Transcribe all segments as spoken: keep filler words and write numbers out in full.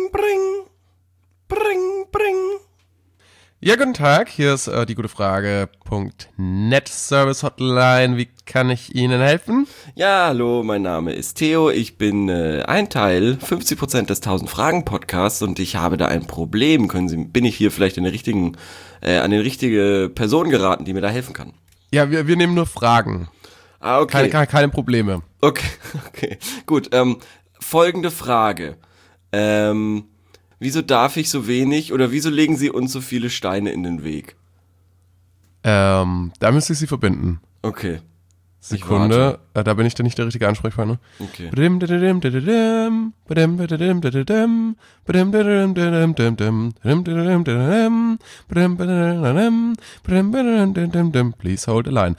bring, bring, bring. Ja, guten Tag, hier ist äh, die gute Frage.net Service Hotline. Wie kann ich Ihnen helfen? Ja, hallo, mein Name ist Theo. Ich bin äh, ein Teil, fünfzig Prozent des tausend Fragen Podcasts und ich habe da ein Problem. Können Sie, bin ich hier vielleicht in der richtigen, äh, an die richtige Person geraten, die mir da helfen kann? Ja, wir, wir nehmen nur Fragen. Ah, okay. Keine, keine, keine Probleme. Okay, okay. Gut, ähm, folgende Frage. Ähm... Wieso darf ich so wenig oder wieso legen Sie uns so viele Steine in den Weg? Ähm, da müsste ich Sie verbinden. Okay. Sekunde, äh, da bin ich dann nicht der richtige Ansprechpartner. Okay. Please hold the line.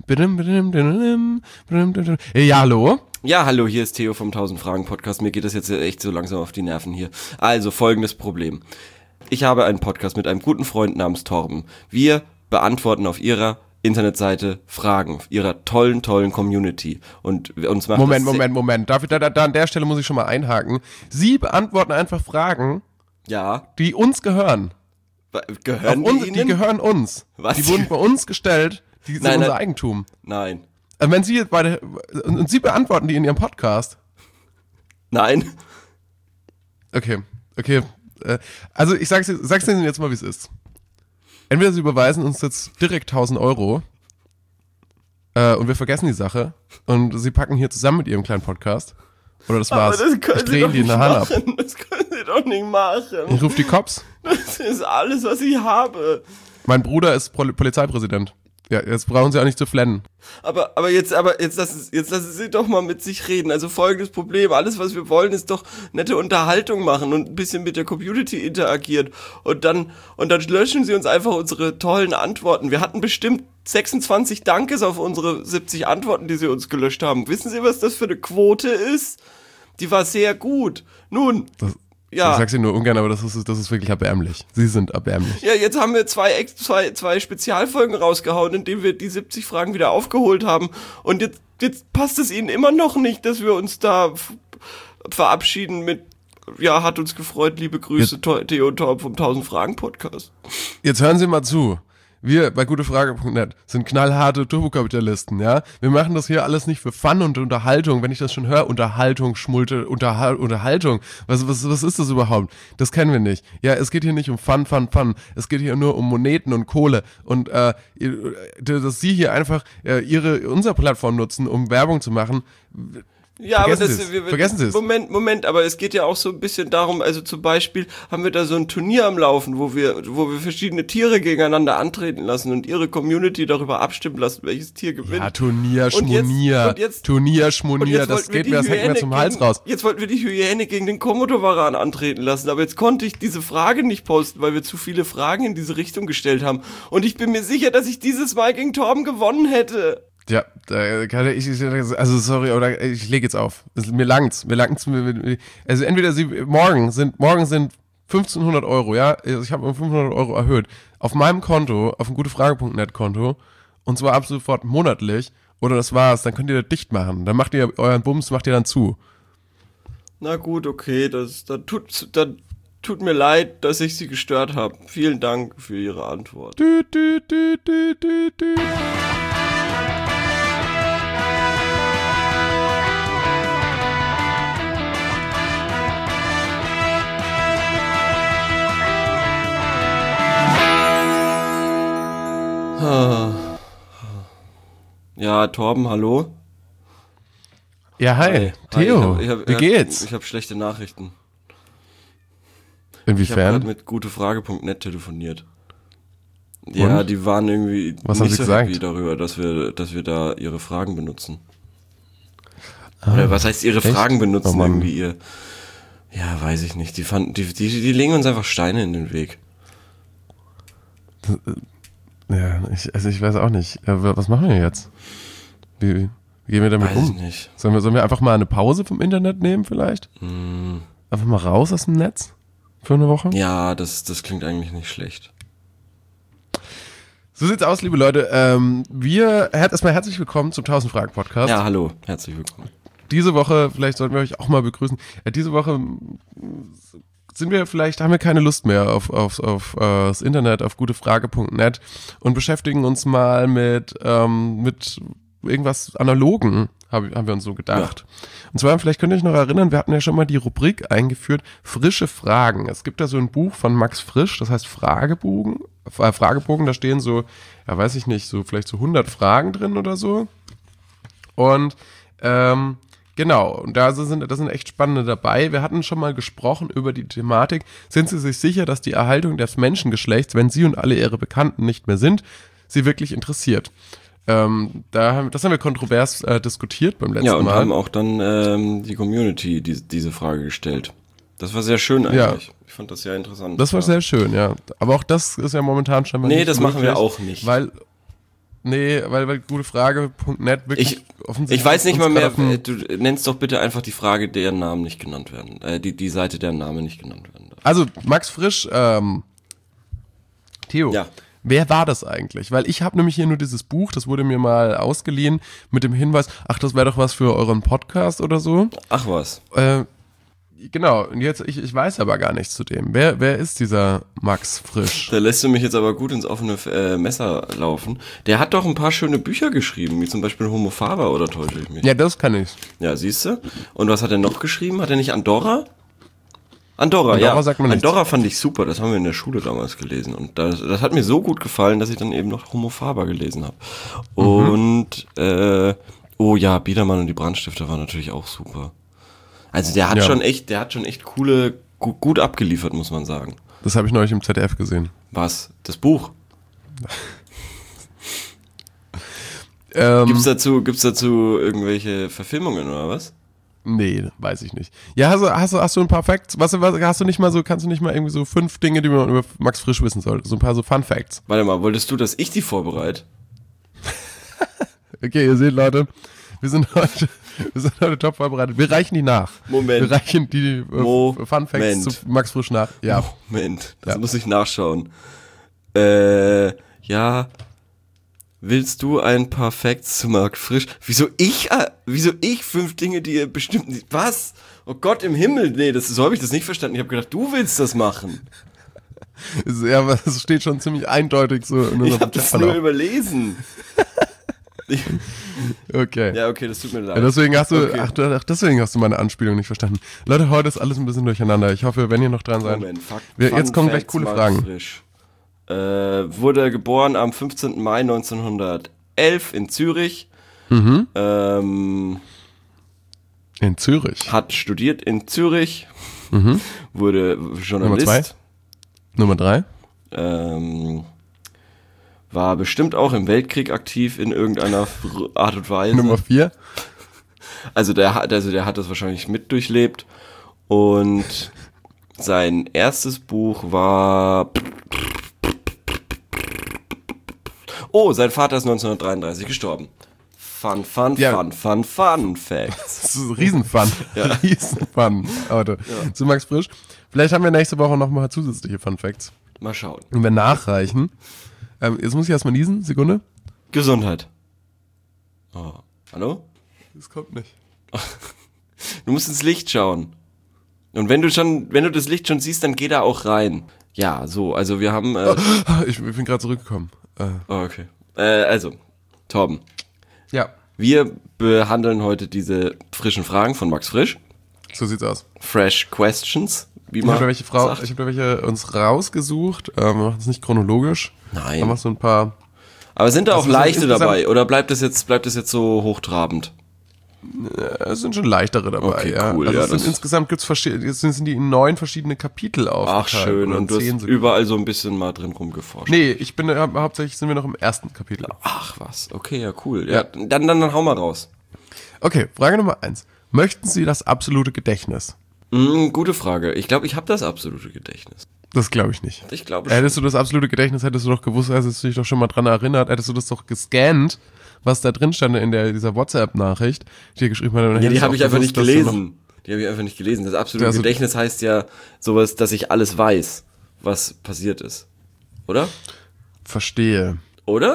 Ja, hallo? Ja, hallo, hier ist Theo vom tausend Fragen Podcast. Mir geht das jetzt echt so langsam auf die Nerven hier. Also, folgendes Problem. Ich habe einen Podcast mit einem guten Freund namens Torben. Wir beantworten auf ihrer Internetseite Fragen, ihrer tollen, tollen Community. Und uns macht Moment, das Moment, Moment. Darf ich, da, da an der Stelle muss ich schon mal einhaken. Sie beantworten einfach Fragen, ja. die uns gehören. Gehören die uns, Ihnen? Die gehören uns. Was? Die wurden bei uns gestellt. Die sind Nein, unser nein. Eigentum. Nein. Wenn Sie bei der, und Sie beantworten die in Ihrem Podcast. Nein. Okay, okay. Also ich sag's, sag's Ihnen jetzt mal, wie es ist. Entweder Sie überweisen uns jetzt direkt tausend Euro äh, und wir vergessen die Sache und Sie packen hier zusammen mit Ihrem kleinen Podcast. Oder das war's. Aber das können ich Sie drehe doch Ihnen die in nicht der Hand ab. machen. Das können Sie doch nicht machen. Ich rufe die Cops. Das ist alles, was ich habe. Mein Bruder ist Pol- Polizeipräsident. Ja, jetzt brauchen Sie auch nicht zu flennen. Aber, aber jetzt, aber jetzt lassen, jetzt lassen Sie doch mal mit sich reden. Also folgendes Problem. Alles, was wir wollen, ist doch nette Unterhaltung machen und ein bisschen mit der Community interagieren. Und dann, und dann löschen Sie uns einfach unsere tollen Antworten. Wir hatten bestimmt sechsundzwanzig Dankes auf unsere siebzig Antworten, die Sie uns gelöscht haben. Wissen Sie, was das für eine Quote ist? Die war sehr gut. Nun, Das, ja. Ich sag's Ihnen nur ungern, aber das ist, das ist wirklich erbärmlich. Sie sind erbärmlich. Ja, jetzt haben wir zwei, Ex- zwei, zwei Spezialfolgen rausgehauen, in denen wir die siebzig Fragen wieder aufgeholt haben. Und jetzt, jetzt passt es Ihnen immer noch nicht, dass wir uns da f- verabschieden mit, ja, hat uns gefreut, liebe Grüße, Jetzt- Theo und Torb vom tausend Fragen Podcast. Jetzt hören Sie mal zu. Wir bei gutefrage.net sind knallharte Turbokapitalisten, ja. Wir machen das hier alles nicht für Fun und Unterhaltung. Wenn ich das schon höre, Unterhaltung, Schmulte, Unterhal- Unterhaltung. Was, was, was ist das überhaupt? Das kennen wir nicht. Ja, es geht hier nicht um Fun, Fun, Fun. Es geht hier nur um Moneten und Kohle. Und äh, dass Sie hier einfach äh, ihre unsere Plattform nutzen, um Werbung zu machen. Ja, Vergessen aber Sie das, es. wir, wir, Vergessen Sie es. Moment, Moment, aber es geht ja auch so ein bisschen darum, also zum Beispiel haben wir da so ein Turnier am Laufen, wo wir, wo wir verschiedene Tiere gegeneinander antreten lassen und ihre Community darüber abstimmen lassen, welches Tier gewinnt. Ja, Turnier, Und jetzt- Schmonier, und jetzt- Turnier, Und Schmonier, jetzt das wollten wir geht die mir, das hängt mir Hyäne zum Hals gegen, raus. Jetzt wollten wir die Hyäne gegen den Komodowaran antreten lassen, aber jetzt konnte ich diese Frage nicht posten, weil wir zu viele Fragen in diese Richtung gestellt haben. Und ich bin mir sicher, dass ich dieses Mal gegen Torben gewonnen hätte. Ja, da kann ich, also sorry, oder ich lege jetzt auf. Es, mir langt's, mir langt's. Mir, also entweder sie, morgen sind, morgen sind fünfzehnhundert Euro, ja, also ich habe um fünfhundert Euro erhöht, auf meinem Konto, auf dem gutefrage.net Konto, und zwar ab sofort monatlich, oder das war's, dann könnt ihr das dicht machen, dann macht ihr euren Bums, macht ihr dann zu. Na gut, okay, das, dann tut, dann tut mir leid, dass ich Sie gestört habe. Vielen Dank für Ihre Antwort. Dü, dü, dü, dü, dü, dü. Ja, Torben, hallo? Ja, hi, Theo, Hi, ich hab, ich hab, wie geht's? Ich habe schlechte Nachrichten. Ich habe Inwiefern? gerade mit gutefrage.net telefoniert. Ja, Und? die waren irgendwie Was haben nicht sie so gesagt? happy darüber, dass wir, dass wir da ihre Fragen benutzen. Ah, Oder was heißt ihre echt? Fragen benutzen? Oh Mann. irgendwie ihr. Ja, weiß ich nicht. Die fanden, die, die, die legen uns einfach Steine in den Weg. Ja, ich, also ich weiß auch nicht. Ja, was machen wir jetzt? Wie, wie gehen wir damit Weiß ich um? nicht. Sollen wir, sollen wir einfach mal eine Pause vom Internet nehmen vielleicht? Mm, Einfach mal raus aus dem Netz? Für eine Woche? ja, das, das klingt eigentlich nicht schlecht. So sieht's aus, liebe Leute. Ähm, wir, erstmal herzlich willkommen zum tausend Fragen Podcast. Ja, hallo, herzlich willkommen. Diese Woche, vielleicht sollten wir euch auch mal begrüßen, äh, diese Woche sind wir vielleicht, haben wir keine Lust mehr auf, auf, auf uh, das Internet, auf gutefrage punkt net und beschäftigen uns mal mit, ähm, mit irgendwas Analogen, hab, haben wir uns so gedacht. Ja. Und zwar, vielleicht könnt ihr euch noch erinnern, wir hatten ja schon mal die Rubrik eingeführt, frische Fragen. Es gibt da so ein Buch von Max Frisch, das heißt Fragebogen, äh, Fragebogen, da stehen so, ja weiß ich nicht, so vielleicht so hundert Fragen drin oder so. Und, ähm, genau, und da sind, da sind echt spannende dabei. Wir hatten schon mal gesprochen über die Thematik. Sind Sie sich sicher, dass die Erhaltung des Menschengeschlechts, wenn Sie und alle Ihre Bekannten nicht mehr sind, Sie wirklich interessiert? Ähm, da haben, das haben wir kontrovers äh, diskutiert beim letzten Mal. Ja, und Mal. haben auch dann ähm, die Community die, diese Frage gestellt. Das war sehr schön eigentlich. Ja. Ich fand das sehr interessant. Das war ja. sehr schön, ja. Aber auch das ist ja momentan scheinbar nee, nicht das möglich, machen wir auch nicht. Weil Nee, weil, weil gutefrage punkt net wirklich ich, offensichtlich... Ich weiß nicht mal mehr, du nennst doch bitte einfach die Frage, deren Namen nicht genannt werden. Äh, die, die Seite, deren Name nicht genannt werden darf. Also, Max Frisch, ähm, Theo, ja. Wer war das eigentlich? Weil ich habe nämlich hier nur dieses Buch, das wurde mir mal ausgeliehen mit dem Hinweis, ach, das wäre doch was für euren Podcast oder so. Ach was. Äh, Genau, und jetzt, ich, ich weiß aber gar nichts zu dem. Wer, wer ist dieser Max Frisch? Da lässt du mich jetzt aber gut ins offene äh, Messer laufen. Der hat doch ein paar schöne Bücher geschrieben, wie zum Beispiel Homo Faber, oder täusche ich mich? Ja, das kann ich. Ja, siehst du? Und was hat er noch geschrieben? Hat er nicht Andorra? Andorra, Andorra ja. sagt man nichts. Andorra fand ich super, das haben wir in der Schule damals gelesen. Und das, das hat mir so gut gefallen, dass ich dann eben noch Homo Faber gelesen habe. Und, mhm. äh, oh ja, Biedermann und die Brandstifter waren natürlich auch super. Also der hat ja. schon echt, der hat schon echt coole, gut, gut abgeliefert, muss man sagen. Das habe ich neulich im Z D F gesehen. Was? Das Buch? ähm, gibt's dazu, gibt's dazu irgendwelche Verfilmungen oder was? Nee, weiß ich nicht. Ja, hast du, hast du, hast du ein paar Facts? Was, was, hast du nicht mal so, kannst du nicht mal irgendwie so fünf Dinge, die man über Max Frisch wissen sollte? So ein paar so Fun Facts. Warte mal, wolltest du, dass ich die vorbereite? Okay, ihr seht, Leute, wir sind heute, wir sind heute top vorbereitet. Wir reichen die nach. Moment. Wir reichen die äh, Fun Facts Moment. zu Max Frisch nach. Ja. Moment, das ja. muss ich nachschauen. Äh, ja. Willst du ein paar Facts zu Max Frisch? Wieso ich, äh, wieso ich fünf Dinge, die ihr bestimmt nicht, was? Oh Gott im Himmel, nee, das, so habe ich das nicht verstanden. Ich habe gedacht, du willst das machen. Ja, aber es steht schon ziemlich eindeutig so. In ich habe das nur überlesen. Okay. Ja, okay, das tut mir leid. Ja, deswegen hast du, okay. ach, ach, deswegen hast du meine Anspielung nicht verstanden. Leute, heute ist alles ein bisschen durcheinander. Ich hoffe, wenn ihr noch dran seid. Moment, fuck, Wir, jetzt kommen gleich coole Max Fragen. Frisch. Äh, wurde geboren am fünfzehnten Mai neunzehnhundertelf in Zürich. Mhm. Ähm, in Zürich. Hat studiert in Zürich. Mhm. Wurde Journalist. Nummer zwei. Nummer drei. Ähm, war bestimmt auch im Weltkrieg aktiv in irgendeiner Art und Weise. Nummer vier. Also der hat, also der hat das wahrscheinlich mit durchlebt. Und sein erstes Buch war... Oh, sein Vater ist neunzehnhundertdreiunddreißig gestorben. Fun, fun, ja. fun, fun, fun Facts. Das ist ein Riesenfun. Ja. Riesenfun. Leute. Ja. Zu Max Frisch. Vielleicht haben wir nächste Woche noch mal zusätzliche Fun Facts. Mal schauen. Und wir nachreichen. Ähm, jetzt muss ich erstmal niesen. Sekunde. Gesundheit. Oh. Hallo? Das kommt nicht. Du musst ins Licht schauen. Und wenn du schon, wenn du das Licht schon siehst, dann geh da auch rein. Ja, so, also wir haben... Äh, ich bin gerade zurückgekommen. Äh. Oh, okay. Äh, also, Torben. Ja. Wir behandeln heute diese frischen Fragen von Max Frisch. So sieht's aus. Fresh Questions, wie man ich habe da welche Frau, sagt. Ich habe da welche uns rausgesucht. Ähm, wir machen das nicht chronologisch. Nein. Da machst du ein paar... Aber sind da auch also leichte dabei? Oder bleibt das jetzt, bleibt das jetzt so hochtrabend? Es sind schon leichtere dabei, okay, ja. Cool, also ja, es sind, insgesamt gibt's verschiedene, jetzt sind die in neun verschiedene Kapitel aufgeteilt. Ach schön, und du hast sogar. überall so ein bisschen mal drin rumgeforscht. Nee, ich bin, ja, hauptsächlich sind wir noch im ersten Kapitel. Ach was, okay, ja cool. Ja, ja. Dann, dann, dann hau mal raus. Okay, Frage Nummer eins. Möchten Sie das absolute Gedächtnis? Mm, gute Frage. Ich glaube, ich habe das absolute Gedächtnis. Das glaube ich nicht. Ich glaube schon. Hättest du das absolute Gedächtnis, hättest du doch gewusst, hättest du dich doch schon mal dran erinnert, hättest du das doch gescannt, was da drin stand in der, dieser WhatsApp-Nachricht, die hier geschrieben hat. Ja, die habe ich einfach nicht gelesen. Die habe ich einfach nicht gelesen. Das absolute also, Gedächtnis heißt ja sowas, dass ich alles weiß, was passiert ist. Oder? Verstehe. Oder?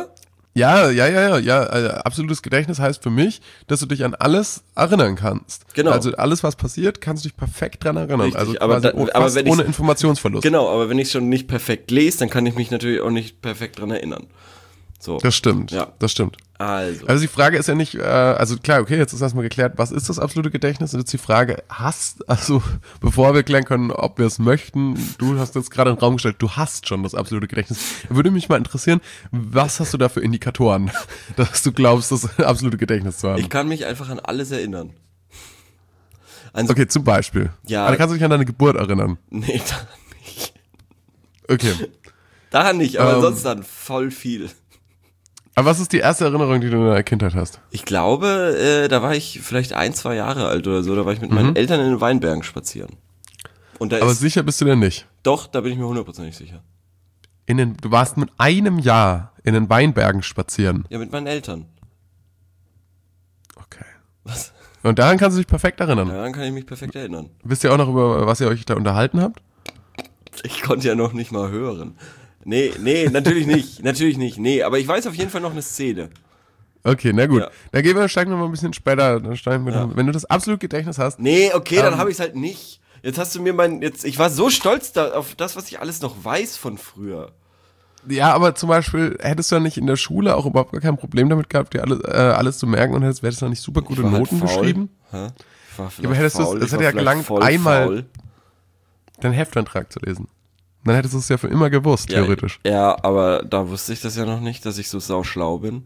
Ja, ja, ja, ja, ja. äh, Absolutes Gedächtnis heißt für mich, dass du dich an alles erinnern kannst. Genau. Also alles, was passiert, kannst du dich perfekt dran erinnern. Richtig, also aber quasi da- oh- aber fast wenn ich's- ohne Informationsverlust. Genau, aber wenn ich schon nicht perfekt lese, dann kann ich mich natürlich auch nicht perfekt dran erinnern. So. Das stimmt, Ja. das stimmt. Also. Also die Frage ist ja nicht, äh, also klar, okay, jetzt ist erstmal geklärt, was ist das absolute Gedächtnis? Und jetzt die Frage, hast, also bevor wir klären können, ob wir es möchten, du hast jetzt gerade in den Raum gestellt, du hast schon das absolute Gedächtnis. Würde mich mal interessieren, was hast du da für Indikatoren, dass du glaubst, das absolute Gedächtnis zu haben? Ich kann mich einfach an alles erinnern. Also, Okay, zum Beispiel. Ja. Aber kannst du dich an deine Geburt erinnern? nee, daran nicht. Okay. Daran nicht, aber Ähm. sonst dann voll viel. Aber was ist die erste Erinnerung, die du in deiner Kindheit hast? Ich glaube, äh, da war ich vielleicht ein, zwei Jahre alt oder so, da war ich mit meinen Eltern in den Weinbergen spazieren. Und da Mhm. Aber ist, sicher bist du denn nicht. doch, da bin ich mir hundertprozentig sicher. In den, du warst mit einem Jahr in den Weinbergen spazieren. Ja, mit meinen Eltern. Okay. Was? Und daran kannst du dich perfekt erinnern. Ja, daran kann ich mich perfekt erinnern. Wisst ihr auch noch, über was ihr euch da unterhalten habt? Ich konnte ja noch nicht mal hören. Nee, nee, natürlich nicht, natürlich nicht, nee, aber ich weiß auf jeden Fall noch eine Szene. Okay, na gut. Ja. Dann gehen wir, steigen wir mal ein bisschen später. Dann steigen wir Ja. noch, wenn du das absolute Gedächtnis hast. Nee, okay, dann Ähm. habe ich es halt nicht. Jetzt hast du mir mein, jetzt, ich war so stolz da, auf das, was ich alles noch weiß von früher. Ja, aber zum Beispiel hättest du ja nicht in der Schule auch überhaupt gar kein Problem damit gehabt, dir alles, äh, alles zu merken und hättest, hättest du noch nicht super gute Ich war halt Noten faul. geschrieben? Hä? Ich war aber hättest du es- faul, es ich hätte war ja vielleicht gelangt, voll einmal- faul. Deinen Heftantrag zu lesen. Dann hättest du es ja für immer gewusst, theoretisch. Ja, ja, aber da wusste ich das ja noch nicht, dass ich so sauschlau bin.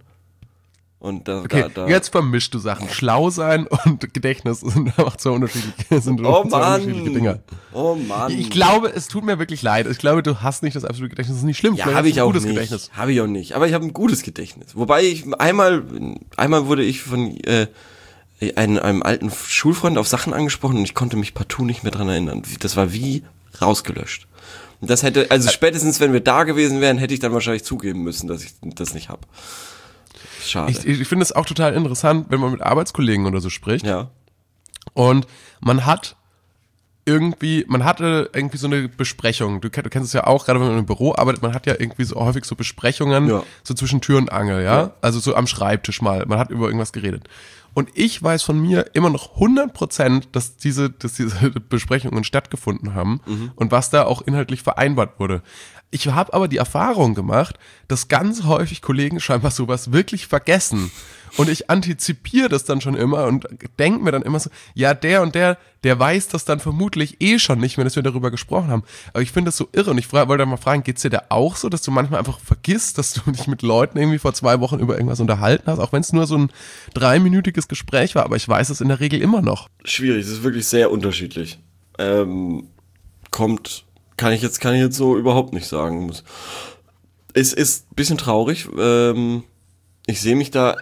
Und da, Okay, da, da jetzt vermischst du Sachen. Schlau sein und Gedächtnis sind auch zwei unterschiedliche, sind Oh zwei unterschiedliche Mann! Dinge. Oh Mann! Ich glaube, es tut mir wirklich leid. Ich glaube, du hast nicht das absolute Gedächtnis. Das ist nicht schlimm. Ja, Vielleicht habe hast ich du ein auch gutes nicht. Gedächtnis. Habe ich auch nicht. Aber ich habe ein gutes Gedächtnis. Wobei ich einmal, einmal wurde ich von äh, einem, einem alten Schulfreund auf Sachen angesprochen und ich konnte mich partout nicht mehr dran erinnern. Das war wie rausgelöscht. Und das hätte, also spätestens, wenn wir da gewesen wären, hätte ich dann wahrscheinlich zugeben müssen, dass ich das nicht habe. Schade. Ich, ich finde es auch total interessant, wenn man mit Arbeitskollegen oder so spricht. ja. Und man hat irgendwie, man hatte irgendwie so eine Besprechung. Du, kenn- du kennst es ja auch, gerade wenn man im Büro arbeitet, man hat ja irgendwie so häufig so Besprechungen, Ja. so zwischen Tür und Angel, ja? Ja. Also so am Schreibtisch mal. Man hat über irgendwas geredet. Und ich weiß von mir immer noch hundert Prozent, dass diese, dass diese Besprechungen stattgefunden haben und was da auch inhaltlich vereinbart wurde. Ich habe aber die Erfahrung gemacht, dass ganz häufig Kollegen scheinbar sowas wirklich vergessen. Und ich antizipiere das dann schon immer und denke mir dann immer so, ja, der und der, der weiß das dann vermutlich eh schon nicht mehr, dass wir darüber gesprochen haben. Aber ich finde das so irre und ich fra- wollte mal fragen, geht's dir da auch so, dass du manchmal einfach vergisst, dass du dich mit Leuten irgendwie vor zwei Wochen über irgendwas unterhalten hast, auch wenn es nur so ein dreiminütiges Gespräch war, aber ich weiß es in der Regel immer noch. Schwierig, es ist wirklich sehr unterschiedlich. Ähm, kommt, kann ich jetzt, kann ich jetzt so überhaupt nicht sagen. Muss- Es ist ein bisschen traurig. Ähm, ich sehe mich da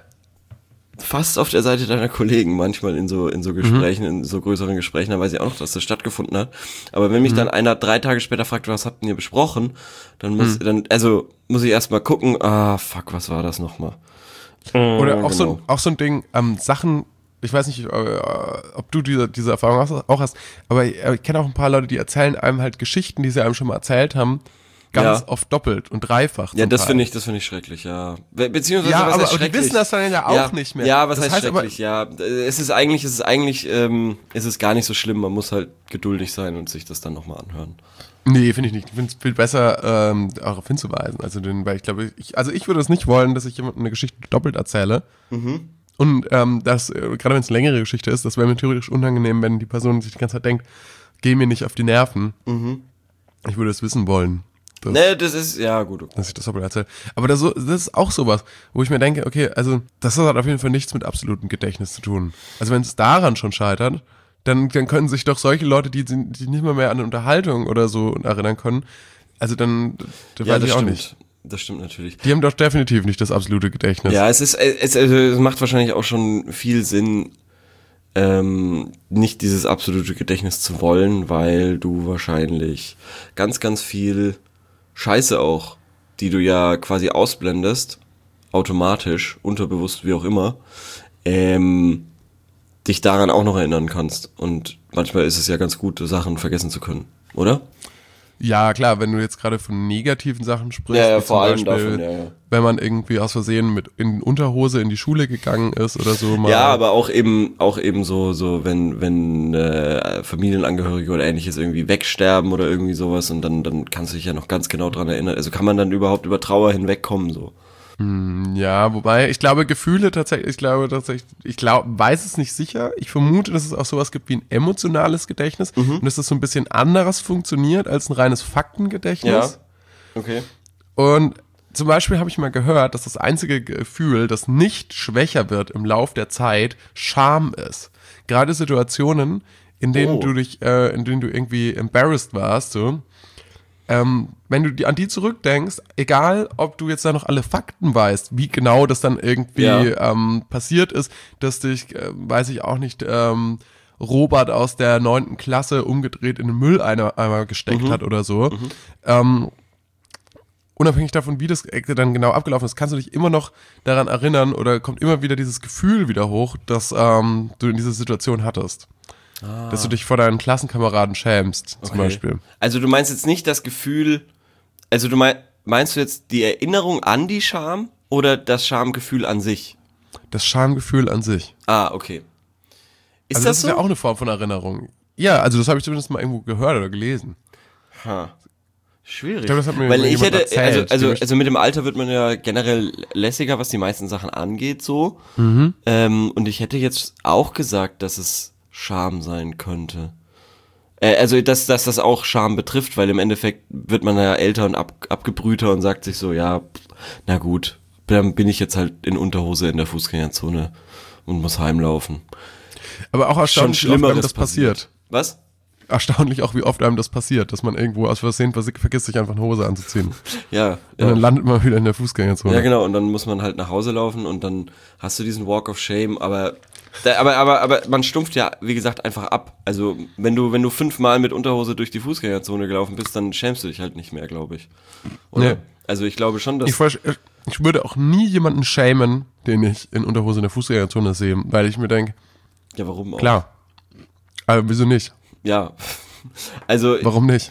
fast auf der Seite deiner Kollegen manchmal in so, in so Gesprächen, in so größeren Gesprächen, da weiß ich auch noch, dass das stattgefunden hat. Aber wenn mich dann einer drei Tage später fragt, was habt ihr besprochen, dann muss, dann, also, muss ich erstmal gucken, ah, fuck, was war das nochmal? Oder auch, genau. so, auch so ein Ding, ähm, Sachen, ich weiß nicht, äh, ob du diese, diese Erfahrung hast, auch hast, aber ich, ich kenne auch ein paar Leute, die erzählen einem halt Geschichten, die sie einem schon mal erzählt haben, ganz Ja. oft doppelt und dreifach. Ja, zum das Teil. finde ich, das finde ich schrecklich, ja. Be- Beziehungsweise, Ja, was aber heißt aber die schrecklich? wissen das dann ja auch ja, nicht mehr. Ja, was Das heißt, heißt aber- schrecklich, ja. Es ist eigentlich, es ist eigentlich, ähm, es ist gar nicht so schlimm, man muss halt geduldig sein und sich das dann nochmal anhören. Nee, finde ich nicht. Ich finde es viel besser, ähm, darauf hinzuweisen. Also, den, weil ich glaube, ich, also ich würde es nicht wollen, dass ich jemandem eine Geschichte doppelt erzähle. Und ähm, das, äh, gerade wenn es eine längere Geschichte ist, das wäre mir theoretisch unangenehm, wenn die Person sich die ganze Zeit denkt, geh mir nicht auf die Nerven. Ich würde es wissen wollen, dass, Ne, das ist, ja, gut, okay. dass ich das doppelt erzähle. Aber das, so, das ist auch sowas, wo ich mir denke, okay, also das hat auf jeden Fall nichts mit absolutem Gedächtnis zu tun. Also wenn es daran schon scheitert, dann, dann können sich doch solche Leute, die sich nicht mal mehr an eine Unterhaltung oder so erinnern können, also dann, da Ja, weiß das ich auch stimmt. nicht. Das stimmt natürlich. Die haben doch definitiv nicht das absolute Gedächtnis. Ja, es ist, es, es, es macht wahrscheinlich auch schon viel Sinn, ähm, nicht dieses absolute Gedächtnis zu wollen, weil du wahrscheinlich ganz, ganz viel Scheiße auch, die du ja quasi ausblendest, automatisch, unterbewusst, wie auch immer, ähm, dich daran auch noch erinnern kannst. Und manchmal ist es ja ganz gut, Sachen vergessen zu können, oder? Ja, klar, wenn du jetzt gerade von negativen Sachen sprichst, Ja, ja, wie vor allem zum Beispiel, davon, ja, ja. wenn man irgendwie aus Versehen mit in Unterhose in die Schule gegangen ist oder so. Mal. Ja, aber auch eben, auch eben so, so wenn, wenn äh, Familienangehörige oder ähnliches irgendwie wegsterben oder irgendwie sowas und dann, dann kannst du dich ja noch ganz genau dran erinnern. Also kann man dann überhaupt über Trauer hinwegkommen so? Ja, wobei, ich glaube, Gefühle tatsächlich, ich glaube tatsächlich, ich glaube, weiß es nicht sicher. Ich vermute, dass es auch sowas gibt wie ein emotionales Gedächtnis Mhm. und dass das so ein bisschen anderes funktioniert als ein reines Faktengedächtnis. Okay. Und zum Beispiel habe ich mal gehört, dass das einzige Gefühl, das nicht schwächer wird im Lauf der Zeit, Scham ist. Gerade Situationen, in denen Oh. du dich, äh, in denen du irgendwie embarrassed warst, so. Ähm, wenn du die, an die zurückdenkst, egal ob du jetzt da noch alle Fakten weißt, wie genau das dann irgendwie Ja. ähm, passiert ist, dass dich, äh, weiß ich auch nicht, ähm, Robert aus der neunten Klasse umgedreht in den Mülleimer Eimer gesteckt Mhm. hat oder so, ähm, unabhängig davon, wie das dann genau abgelaufen ist, kannst du dich immer noch daran erinnern oder kommt immer wieder dieses Gefühl wieder hoch, dass ähm, du in dieser Situation hattest. Dass du dich vor deinen Klassenkameraden schämst, zum Okay. Beispiel. Also du meinst jetzt nicht das Gefühl, also du mein, meinst du jetzt die Erinnerung an die Scham oder das Schamgefühl an sich? Das Schamgefühl an sich. Ah, okay. Ist Also das, das, ist so? ja auch eine Form von Erinnerung. Ja, also das habe ich zumindest mal irgendwo gehört oder gelesen. Ha. Schwierig. Ich glaube, das hat mir Weil mal ich jemand hätte, erzählt, also, also, dem ich- also mit dem Alter wird man ja generell lässiger, was die meisten Sachen angeht, so. Mhm. Ähm, und ich hätte jetzt auch gesagt, dass es Scham sein könnte. Äh, also, dass, dass das auch Scham betrifft, weil im Endeffekt wird man ja älter und ab, abgebrühter und sagt sich so, ja, pff, na gut, dann bin ich jetzt halt in Unterhose in der Fußgängerzone und muss heimlaufen. Aber auch Schon erstaunlich, wie oft einem Schlimmeres das passiert. Was? Erstaunlich auch, wie oft einem das passiert, dass man irgendwo aus Versehen vers- vergisst, sich einfach eine Hose anzuziehen. Ja. Und dann ja. landet man wieder in der Fußgängerzone. Ja, genau, und dann muss man halt nach Hause laufen und dann hast du diesen Walk of Shame, aber da, aber, aber, aber man stumpft ja, wie gesagt, einfach ab. Also, wenn du, wenn du fünfmal mit Unterhose durch die Fußgängerzone gelaufen bist, dann schämst du dich halt nicht mehr, glaube ich. Oder? Nee. Also, ich glaube schon, dass. Ich, versch- ich würde auch nie jemanden schämen, den ich in Unterhose in der Fußgängerzone sehe, weil ich mir denke, ja, warum auch? klar, aber wieso nicht? Ja. Also, Warum nicht?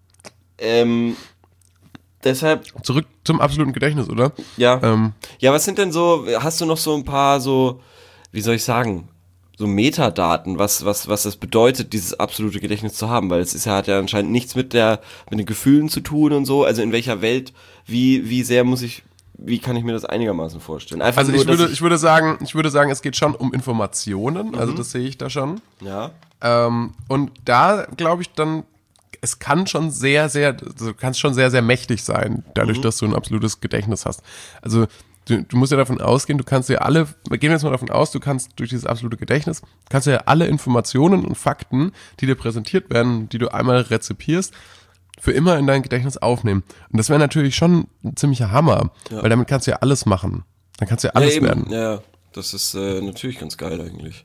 ähm, deshalb, Zurück zum absoluten Gedächtnis, oder? ja. Ähm, Ja, was sind denn so, hast du noch so ein paar so, wie soll ich sagen, so Metadaten, was, was, was das bedeutet, dieses absolute Gedächtnis zu haben, weil es ist ja, hat ja anscheinend nichts mit der, mit den Gefühlen zu tun und so, also in welcher Welt, wie, wie sehr muss ich, wie kann ich mir das einigermaßen vorstellen? Einfach also nur, ich würde, dass ich würde sagen, ich würde sagen, es geht schon um Informationen, also das sehe ich da schon. ja, Ähm, und da glaube ich dann, es kann schon sehr, sehr, du kannst schon sehr, sehr mächtig sein, dadurch, dass du ein absolutes Gedächtnis hast. Also du, du musst ja davon ausgehen, du kannst dir alle, gehen wir jetzt mal davon aus, du kannst durch dieses absolute Gedächtnis, kannst du ja alle Informationen und Fakten, die dir präsentiert werden, die du einmal rezipierst, für immer in dein Gedächtnis aufnehmen. Und das wäre natürlich schon ein ziemlicher Hammer, Ja. weil damit kannst du ja alles machen. Dann kannst du ja ja, alles eben, werden. ja, das ist äh, natürlich ganz geil eigentlich.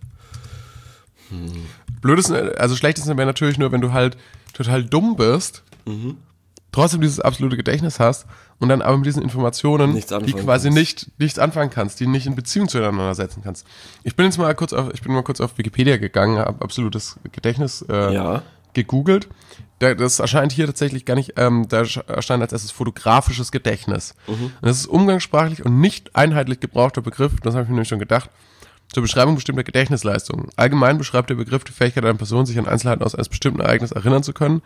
Blödes, also schlechtesten wäre natürlich nur, wenn du halt total dumm bist, trotzdem dieses absolute Gedächtnis hast und dann aber mit diesen Informationen, Nichts die anfangen quasi kannst. nicht nichts anfangen kannst, die nicht in Beziehung zueinander setzen kannst. Ich bin jetzt mal kurz auf, ich bin mal kurz auf Wikipedia gegangen, habe absolutes Gedächtnis äh, Ja. gegoogelt. Da, das erscheint hier tatsächlich gar nicht, ähm, da erscheint als erstes fotografisches Gedächtnis. Und das ist umgangssprachlich und nicht einheitlich gebrauchter Begriff, das habe ich mir nämlich schon gedacht, zur Beschreibung bestimmter Gedächtnisleistungen. Allgemein beschreibt der Begriff die Fähigkeit einer Person, sich an Einzelheiten aus eines bestimmten Ereignisses erinnern zu können.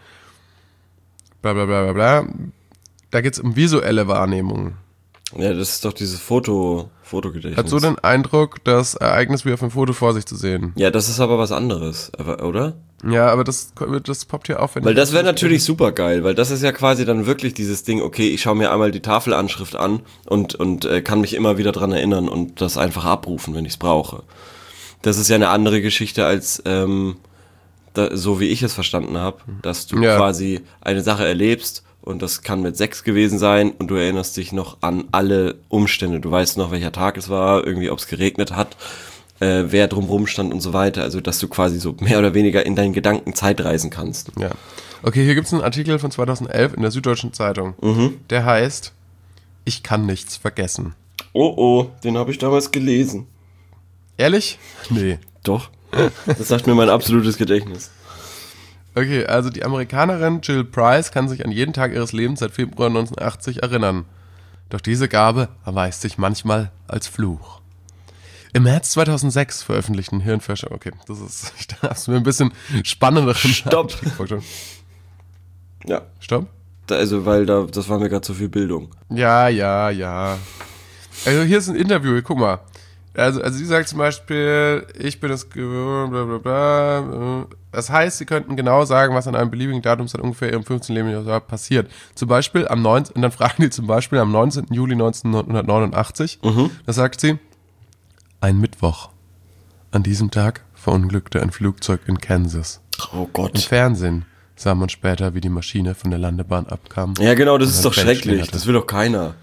Bla bla bla bla bla. Da geht es um visuelle Wahrnehmung. Ja, das ist doch dieses Foto, Fotogedächtnis. Hat so den Eindruck, das Ereignis wie auf einem Foto vor sich zu sehen. Ja, das ist aber was anderes, aber, oder? Ja, aber das, das poppt hier auf, wenn Weil ich- das wäre natürlich super geil, weil das ist ja quasi dann wirklich dieses Ding, okay, ich schaue mir einmal die Tafelanschrift an und, und äh, kann mich immer wieder dran erinnern und das einfach abrufen, wenn ich es brauche. Das ist ja eine andere Geschichte als, ähm, da, so wie ich es verstanden habe, dass du Ja. quasi eine Sache erlebst und das kann mit sechs gewesen sein und du erinnerst dich noch an alle Umstände. Du weißt noch, welcher Tag es war, irgendwie ob es geregnet hat, äh, wer drumrum stand und so weiter. Also, dass du quasi so mehr oder weniger in deinen Gedanken Zeitreisen kannst. Ja. Okay, hier gibt es einen Artikel von zweitausendelf in der Süddeutschen Zeitung. Der heißt, ich kann nichts vergessen. Oh oh, den habe ich damals gelesen. Ehrlich? Nee. Doch. Das sagt mir mein absolutes Gedächtnis. Okay, also die Amerikanerin Jill Price kann sich an jeden Tag ihres Lebens seit Februar neunzehnhundertachtzig erinnern. Doch diese Gabe erweist sich manchmal als Fluch. Im März zweitausendsechs veröffentlichten Hirnforscher... Okay, das ist... Ich dachte, das ist mir ein bisschen spannender. Stopp. Ja. Stopp? Da, also, weil da, das war mir gerade zu viel Bildung. Ja, ja, ja. Also hier ist ein Interview, guck mal. Also, also sie sagt zum Beispiel, ich bin es gewöhnt, bla bla bla. Das heißt, sie könnten genau sagen, was an einem beliebigen Datum seit ungefähr ihrem fünfzehnten Lebensjahr passiert. Zum Beispiel am neunzehnten Und dann fragen die zum Beispiel am neunzehnten Juli neunzehnhundertneunundachtzig. Mhm. Da sagt sie, ein Mittwoch. An diesem Tag verunglückte ein Flugzeug in Kansas. Oh Gott. Im Fernsehen sah man später, wie die Maschine von der Landebahn abkam. Ja, genau, das ist doch schrecklich. Das will doch keiner.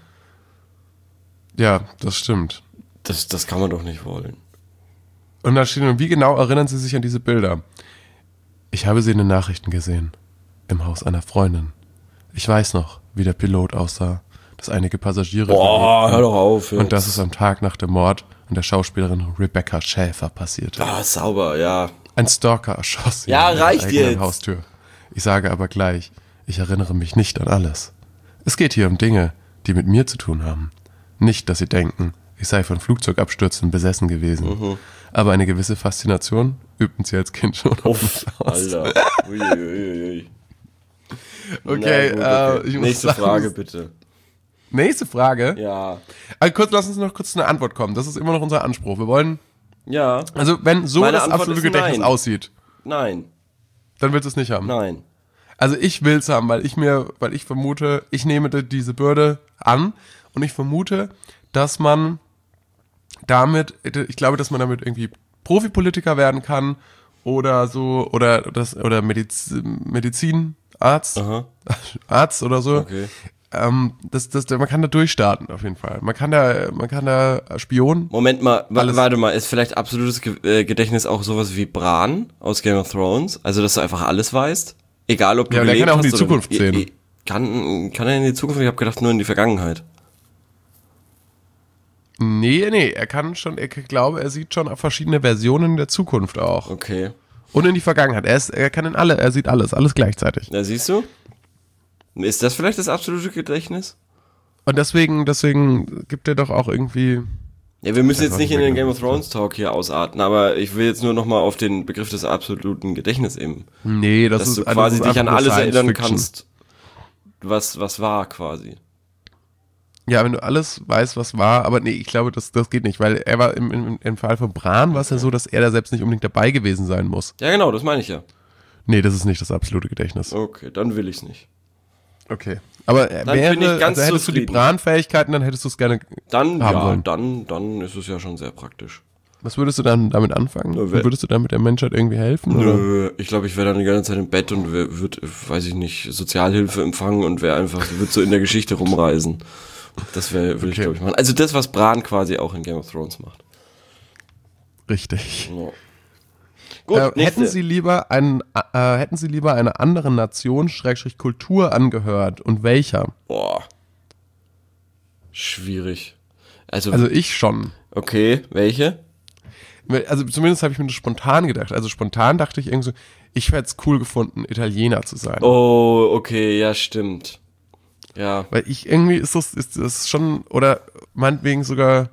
Ja, das stimmt. Das, das kann man doch nicht wollen. Und da steht, wie genau erinnern Sie sich an diese Bilder? Ich habe sie in den Nachrichten gesehen. Im Haus einer Freundin. Ich weiß noch, wie der Pilot aussah, dass einige Passagiere... Boah, hör doch auf. Jetzt. Und das ist am Tag nach dem Mord an der Schauspielerin Rebecca Schäfer passierte. Ah, sauber, ja. Ein Stalker erschoss sie ja, an ihrer reicht eigenen jetzt. Haustür. Ich sage aber gleich, ich erinnere mich nicht an alles. Es geht hier um Dinge, die mit mir zu tun haben. Nicht, dass Sie denken, ich sei von Flugzeugabstürzen besessen gewesen. Mhm. Aber eine gewisse Faszination übten Sie als Kind schon auf mich aus. Alter. Ui, ui, ui. Okay, gut, okay. Äh, ich nächste muss sagen, Frage bitte. Nächste Frage? Ja. Also kurz, lass uns noch kurz eine Antwort kommen. Das ist immer noch unser Anspruch. Wir wollen... Ja. Also wenn so Meine das Antwort absolute ist Gedächtnis nein. aussieht, Nein. dann willst du es nicht haben. Nein. Also ich will es haben, weil ich mir, weil ich vermute, ich nehme diese Bürde an und ich vermute, dass man damit, ich glaube, dass man damit irgendwie Profipolitiker werden kann oder so, oder das, oder Mediz, Medizinarzt, Aha. Arzt oder so. Okay. Ähm, das, das, man kann da durchstarten auf jeden Fall. Man kann da, man kann da Spion. Moment mal, wa- warte mal, ist vielleicht absolutes Ge- äh, Gedächtnis auch sowas wie Bran aus Game of Thrones? Also, dass du einfach alles weißt? Egal, ob du Ja, der gelebt kann auch in die hast Zukunft oder, sehen. Kann, kann er in die Zukunft? Ich habe gedacht, nur in die Vergangenheit. Nee, nee, er kann schon, ich glaube, er sieht schon verschiedene Versionen der Zukunft auch. Okay. Und in die Vergangenheit. Er, ist, er kann in alle, er sieht alles, alles gleichzeitig. Na, siehst du? Ist das vielleicht das absolute Gedächtnis? Und deswegen, deswegen gibt er doch auch irgendwie... Ja, wir müssen jetzt nicht in den Game of Thrones Talk hier ausarten, aber ich will jetzt nur nochmal auf den Begriff des absoluten Gedächtnisses eben. Nee, das dass ist... du quasi das ist dich an einfach alles Science erinnern Fiction. kannst, was, was war quasi. Ja, wenn du alles weißt, was war, aber nee, ich glaube, das, das geht nicht, weil er war im, im, im Fall von Bran war es ja so, dass er da selbst nicht unbedingt dabei gewesen sein muss. Ja, genau, das meine ich ja. Nee, das ist nicht das absolute Gedächtnis. Okay, dann will ich's nicht. Okay. Aber äh, Dann wäre, bin ich ganz also hättest zufrieden. du die Bran-Fähigkeiten, dann hättest du es gerne Dann, haben ja, wollen. dann, dann ist es ja schon sehr praktisch. Was würdest du dann damit anfangen? Nö, Würdest du damit der Menschheit irgendwie helfen? Oder? Nö, ich glaube, ich wäre dann die ganze Zeit im Bett und würde, weiß ich nicht, Sozialhilfe empfangen und wäre einfach, würde so in der Geschichte rumreisen. Das wäre, würde ich Okay. glaube ich machen. Also das, was Bran quasi auch in Game of Thrones macht. Richtig. Ja. Gut, Äh, nächste. hätten Sie lieber einen, äh, hätten Sie lieber einer anderen Nation, Schrägstrich Kultur angehört und welcher? Boah. Schwierig. Also, Also ich schon. okay, welche? Also zumindest habe ich mir das spontan gedacht. Also spontan dachte ich irgendwie so, ich hätte es cool gefunden, Italiener zu sein. Oh, okay, ja, stimmt. Ja. Weil ich irgendwie ist das, ist das schon, oder meinetwegen sogar,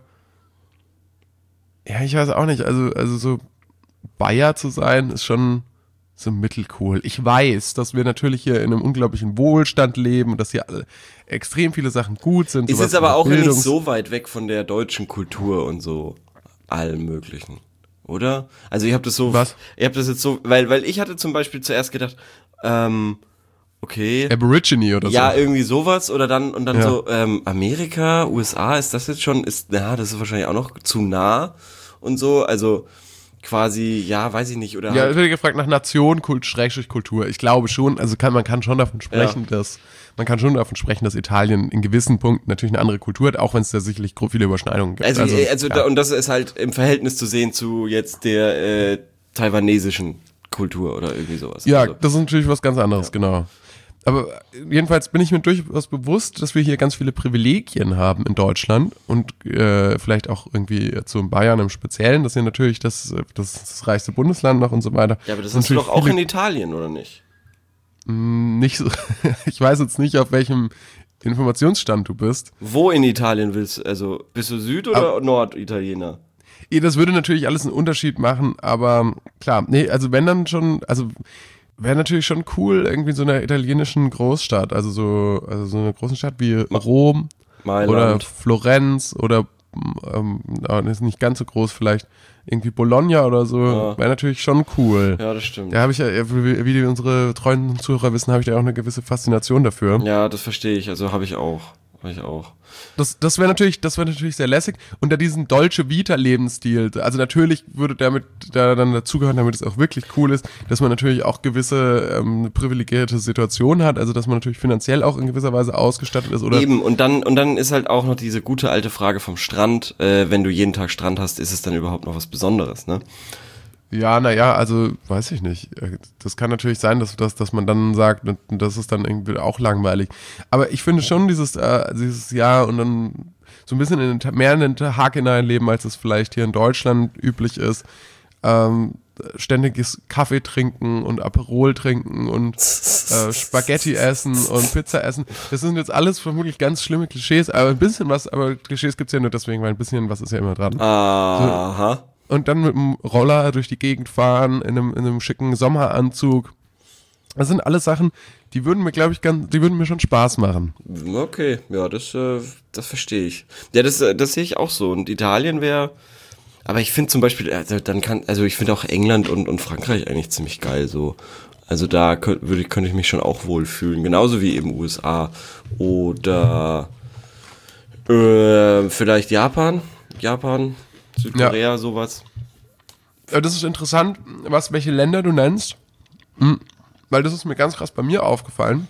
ja, ich weiß auch nicht, also, also so Bayer zu sein, ist schon so mittelcool. Ich weiß, dass wir natürlich hier in einem unglaublichen Wohlstand leben und dass hier alle extrem viele Sachen gut sind. Ist sowas jetzt aber wie auch nicht Bildungs- so weit weg von der deutschen Kultur und so allem möglichen, oder? Also ich habe das so, Was? ich habe das jetzt so, weil, weil ich hatte zum Beispiel zuerst gedacht, ähm, okay, Aborigine oder ja, so. irgendwie sowas oder dann und dann Ja. so ähm, Amerika, U S A, ist das jetzt schon, ist, na, das ist wahrscheinlich auch noch zu nah und so, also quasi, ja, weiß ich nicht, oder Ja, halt, ich wurde gefragt nach Nation, Kult, Schrägstrich Kultur. Ich glaube schon, also kann, man kann schon davon sprechen, dass man kann schon davon sprechen, dass Italien in gewissen Punkten natürlich eine andere Kultur hat, auch wenn es da sicherlich gro- viele Überschneidungen gibt. also, also, also ja. da, und das ist halt im Verhältnis zu sehen zu jetzt der äh, taiwanesischen Kultur oder irgendwie sowas. Ja, also, das ist natürlich was ganz anderes, genau. Aber jedenfalls bin ich mir durchaus bewusst, dass wir hier ganz viele Privilegien haben in Deutschland und äh, vielleicht auch irgendwie zu Bayern im Speziellen, dass hier natürlich das, das, das reichste Bundesland noch und so weiter. ja, aber das Und hast du doch natürlich auch in viele- Italien, oder nicht? Nicht so, ich weiß jetzt nicht, auf welchem Informationsstand du bist. Wo in Italien willst du? Also bist du Süd- oder aber, Norditaliener? Das würde natürlich alles einen Unterschied machen, aber klar, nee, also wenn dann schon, also wäre natürlich schon cool, irgendwie so einer italienischen Großstadt, also so, also so eine große Stadt wie Rom Mailand. Oder Florenz oder ähm, das ist nicht ganz so groß, vielleicht irgendwie Bologna oder so, ja. Wäre natürlich schon cool. Ja, das stimmt. Da habe ich ja, wie, wie unsere treuen Zuhörer wissen, habe ich da auch eine gewisse Faszination dafür. Ja, das verstehe ich, also habe ich auch. Habe ich auch. Das, das wäre natürlich, das wäre natürlich sehr lässig. Unter diesen Dolce Vita Lebensstil, also natürlich würde damit da dann dazugehören, damit es auch wirklich cool ist, dass man natürlich auch gewisse ähm, privilegierte Situationen hat, also dass man natürlich finanziell auch in gewisser Weise ausgestattet ist, oder? Eben, und dann, und dann ist halt auch noch diese gute alte Frage vom Strand, äh, wenn du jeden Tag Strand hast, ist es dann überhaupt noch was Besonderes, ne? Ja, naja, also weiß ich nicht. Das kann natürlich sein, dass, dass, dass man dann sagt, das ist dann irgendwie auch langweilig. Aber ich finde schon dieses, äh, dieses Jahr und dann so ein bisschen in den, mehr in den Tag hineinleben, als es vielleicht hier in Deutschland üblich ist. Ähm, ständiges Kaffee trinken und Aperol trinken und äh, Spaghetti essen und Pizza essen. Das sind jetzt alles vermutlich ganz schlimme Klischees, aber ein bisschen was, aber Klischees gibt's ja nur deswegen, weil ein bisschen was ist ja immer dran. Aha. So. Und dann mit dem Roller durch die Gegend fahren, in einem, in einem schicken Sommeranzug. Das sind alles Sachen, die würden mir, glaube ich, ganz, die würden mir schon Spaß machen. Okay, ja, das, äh, das verstehe ich. Ja, das, das sehe ich auch so. Und Italien wäre, aber ich finde zum Beispiel, also dann kann, also ich finde auch England und, und Frankreich eigentlich ziemlich geil so. Also da könnte, würde, könnte ich mich schon auch wohlfühlen. Genauso wie eben U S A oder äh, vielleicht Japan. Japan. Südkorea, ja. Sowas. Ja, das ist interessant, was, welche Länder du nennst, hm, weil das ist mir ganz krass bei mir aufgefallen,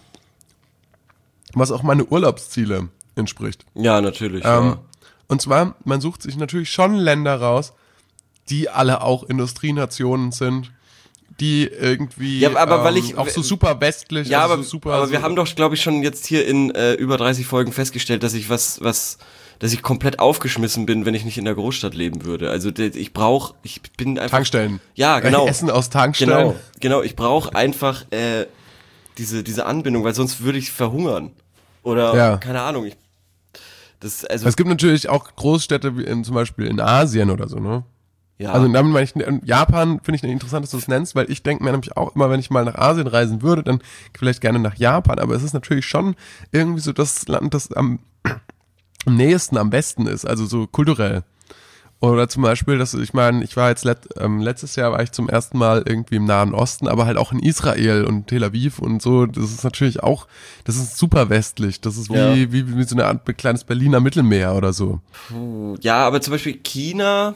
was auch meine Urlaubsziele entspricht. Ja, natürlich. Ähm, ja. Und zwar, man sucht sich natürlich schon Länder raus, die alle auch Industrienationen sind, die irgendwie ja, aber ähm, weil ich, auch so super westlich, ja, also aber, so super, aber so wir haben doch, glaube ich, schon jetzt hier in äh, über dreißig Folgen festgestellt, dass ich was, was, dass ich komplett aufgeschmissen bin, wenn ich nicht in der Großstadt leben würde. Also ich brauche, ich bin einfach... Tankstellen. Ja, genau. Essen aus Tankstellen. Genau, genau. Ich brauche einfach äh, diese, diese Anbindung, weil sonst würde ich verhungern. Oder, ja. keine Ahnung. Ich, das, also es gibt natürlich auch Großstädte, wie in, zum Beispiel in Asien oder so, ne? Ja. Also damit meine ich, Japan finde ich interessant, dass du es nennst, weil ich denke mir nämlich auch immer, wenn ich mal nach Asien reisen würde, dann vielleicht gerne nach Japan, aber es ist natürlich schon irgendwie so das Land, das am, am nächsten, am besten ist, also so kulturell. Oder zum Beispiel, dass ich meine, ich war jetzt let, ähm, letztes Jahr war ich zum ersten Mal irgendwie im Nahen Osten, aber halt auch in Israel und Tel Aviv und so, das ist natürlich auch, das ist super westlich, das ist wie, ja. wie, wie, wie so eine Art kleines Berliner Mittelmeer oder so. Puh, ja, aber zum Beispiel China...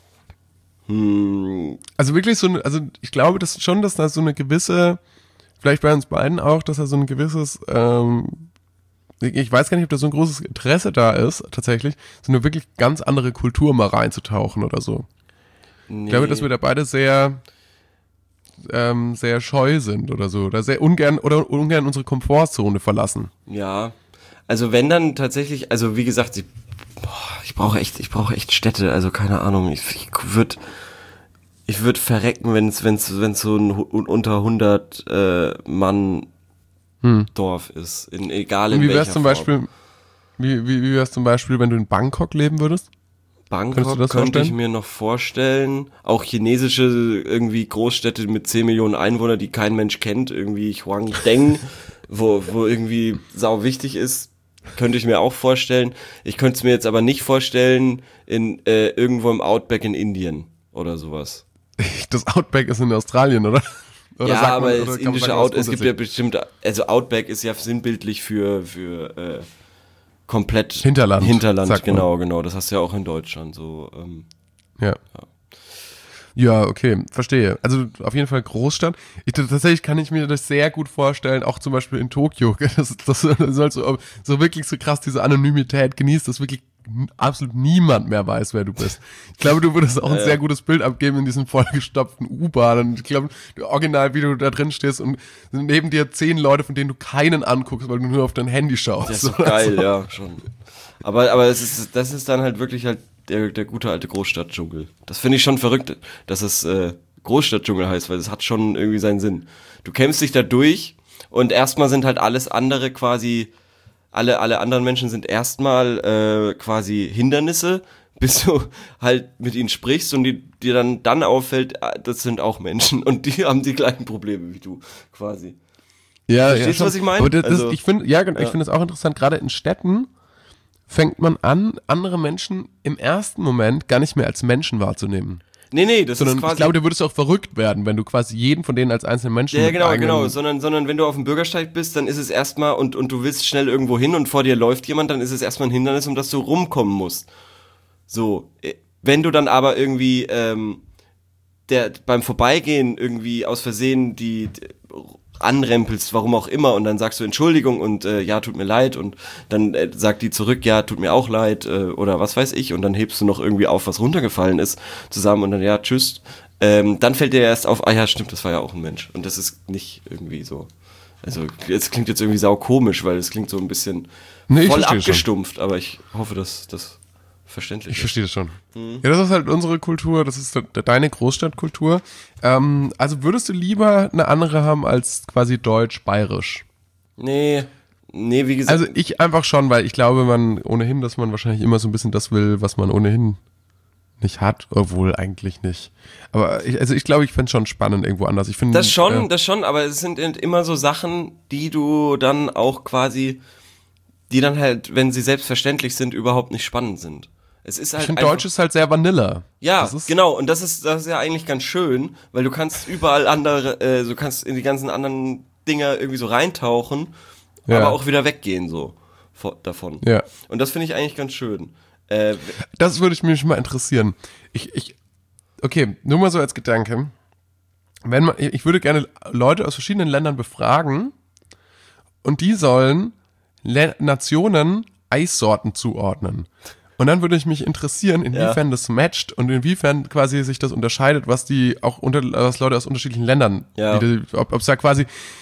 Hm. Also wirklich so, also ich glaube, dass schon, dass da so eine gewisse, vielleicht bei uns beiden auch, dass da so ein gewisses, ähm, ich weiß gar nicht, ob da so ein großes Interesse da ist, tatsächlich, so eine wirklich ganz andere Kultur mal reinzutauchen oder so. Nee. Ich glaube, dass wir da beide sehr, ähm, sehr scheu sind oder so, oder sehr ungern, oder ungern unsere Komfortzone verlassen. Ja, also wenn dann tatsächlich, also wie gesagt, ich, boah, ich brauche echt, ich brauche echt Städte, also keine Ahnung, ich, ich würde, ich würde verrecken, wenn es, wenn es, wenn es so ein unter hundert äh, Mann hm. Dorf ist, in egal in wie welcher wär's zum Form. Beispiel, wie wie wie wär's zum Beispiel, wenn du in Bangkok leben würdest? Bangkok könnte vorstellen? Ich mir noch vorstellen, auch chinesische irgendwie Großstädte mit zehn Millionen Einwohnern, die kein Mensch kennt, irgendwie Huangdeng, wo wo irgendwie sau wichtig ist. Könnte ich mir auch vorstellen. Ich könnte es mir jetzt aber nicht vorstellen in äh, irgendwo im Outback in Indien oder sowas. Das Outback ist in Australien, oder? Oder ja, sagt aber man, das oder indische Outback, es gibt ja bestimmt, also Outback ist ja sinnbildlich für für äh, komplett Hinterland. Hinterland, genau, genau. Das hast du ja auch in Deutschland so. Ähm, ja. ja. Ja, okay, verstehe. Also auf jeden Fall Großstadt. Ich, tatsächlich kann ich mir das sehr gut vorstellen, auch zum Beispiel in Tokio. Das, das, das soll so, so wirklich so krass diese Anonymität genießt, dass wirklich absolut niemand mehr weiß, wer du bist. Ich glaube, du würdest auch ein ja, sehr gutes Bild abgeben in diesen vollgestopften U-Bahnen. Ich glaube, original, wie du da drin stehst und neben dir zehn Leute, von denen du keinen anguckst, weil du nur auf dein Handy schaust. Das ist so geil, so. Ja, schon. Aber, aber es ist, das ist dann halt wirklich halt der, der gute alte Großstadtdschungel. Das finde ich schon verrückt, dass es äh, Großstadtdschungel heißt, weil es hat schon irgendwie seinen Sinn. Du kämpfst dich da durch Und erstmal sind halt alles andere quasi, alle, alle anderen Menschen sind erstmal äh, quasi Hindernisse, bis du halt mit ihnen sprichst und die, dir dann, dann auffällt, das sind auch Menschen und die haben die gleichen Probleme wie du, quasi. Ja, Verstehst ja, du, was ich meine? Aber das, das, Also, ich finde, ja, ich ja. finde es auch interessant, gerade in Städten fängt man an, andere Menschen im ersten Moment gar nicht mehr als Menschen wahrzunehmen. Nee, nee, das Sondern ist quasi... ich glaube, du würdest auch verrückt werden, wenn du quasi jeden von denen als einzelnen Menschen Ja, ja, mit genau, eigenen- genau, sondern, sondern wenn du auf dem Bürgersteig bist, dann ist es erstmal, und, und du willst schnell irgendwo hin und vor dir läuft jemand, dann ist es erstmal ein Hindernis, um das du rumkommen musst. So, äh, wenn du dann aber irgendwie ähm, der beim Vorbeigehen irgendwie aus Versehen die, die anrempelst, warum auch immer, und dann sagst du Entschuldigung und äh, ja, tut mir leid, und dann äh, sagt die zurück, ja, tut mir auch leid, äh, oder was weiß ich, und dann hebst du noch irgendwie auf, was runtergefallen ist, zusammen, und dann, ja, tschüss, ähm, dann fällt dir erst auf, ah ja, stimmt, das war ja auch ein Mensch, und das ist nicht irgendwie so, also, es klingt jetzt irgendwie sau komisch, weil es klingt so ein bisschen Nee, ich voll verstehe schon. abgestumpft, aber ich hoffe, dass das verständlich Ich ist. verstehe das schon. Mhm. Ja, das ist halt unsere Kultur, das ist de- deine Großstadtkultur. Ähm, also würdest du lieber eine andere haben als quasi deutsch-bayerisch? Nee, nee, wie gesagt, Also ich einfach schon, weil ich glaube, man ohnehin, dass man wahrscheinlich immer so ein bisschen das will, was man ohnehin nicht hat, obwohl eigentlich nicht. Aber ich, also ich glaube, ich fände es schon spannend irgendwo anders. Ich finde das schon, äh, das schon, aber es sind immer so Sachen, die du dann auch quasi, die dann halt, wenn sie selbstverständlich sind, überhaupt nicht spannend sind. Es ist halt ich finde einfach- Deutsch ist halt sehr Vanilla. Ja, Das ist- genau, und das ist, das ist ja eigentlich ganz schön, weil du kannst überall andere, äh, du kannst in die ganzen anderen Dinger irgendwie so reintauchen, Ja. aber auch wieder weggehen so vor, davon. Ja. Und das finde ich eigentlich ganz schön. Äh, Das würde ich mich mal interessieren. Ich, ich, okay, nur mal so als Gedanke. Wenn man, ich würde gerne Leute aus verschiedenen Ländern befragen und die sollen Le- Nationen Eissorten zuordnen. Und dann würde ich mich interessieren, inwiefern Ja. das matcht und inwiefern quasi sich das unterscheidet, was die auch unter, was Leute aus unterschiedlichen Ländern, Ja. wie die, ob es da quasi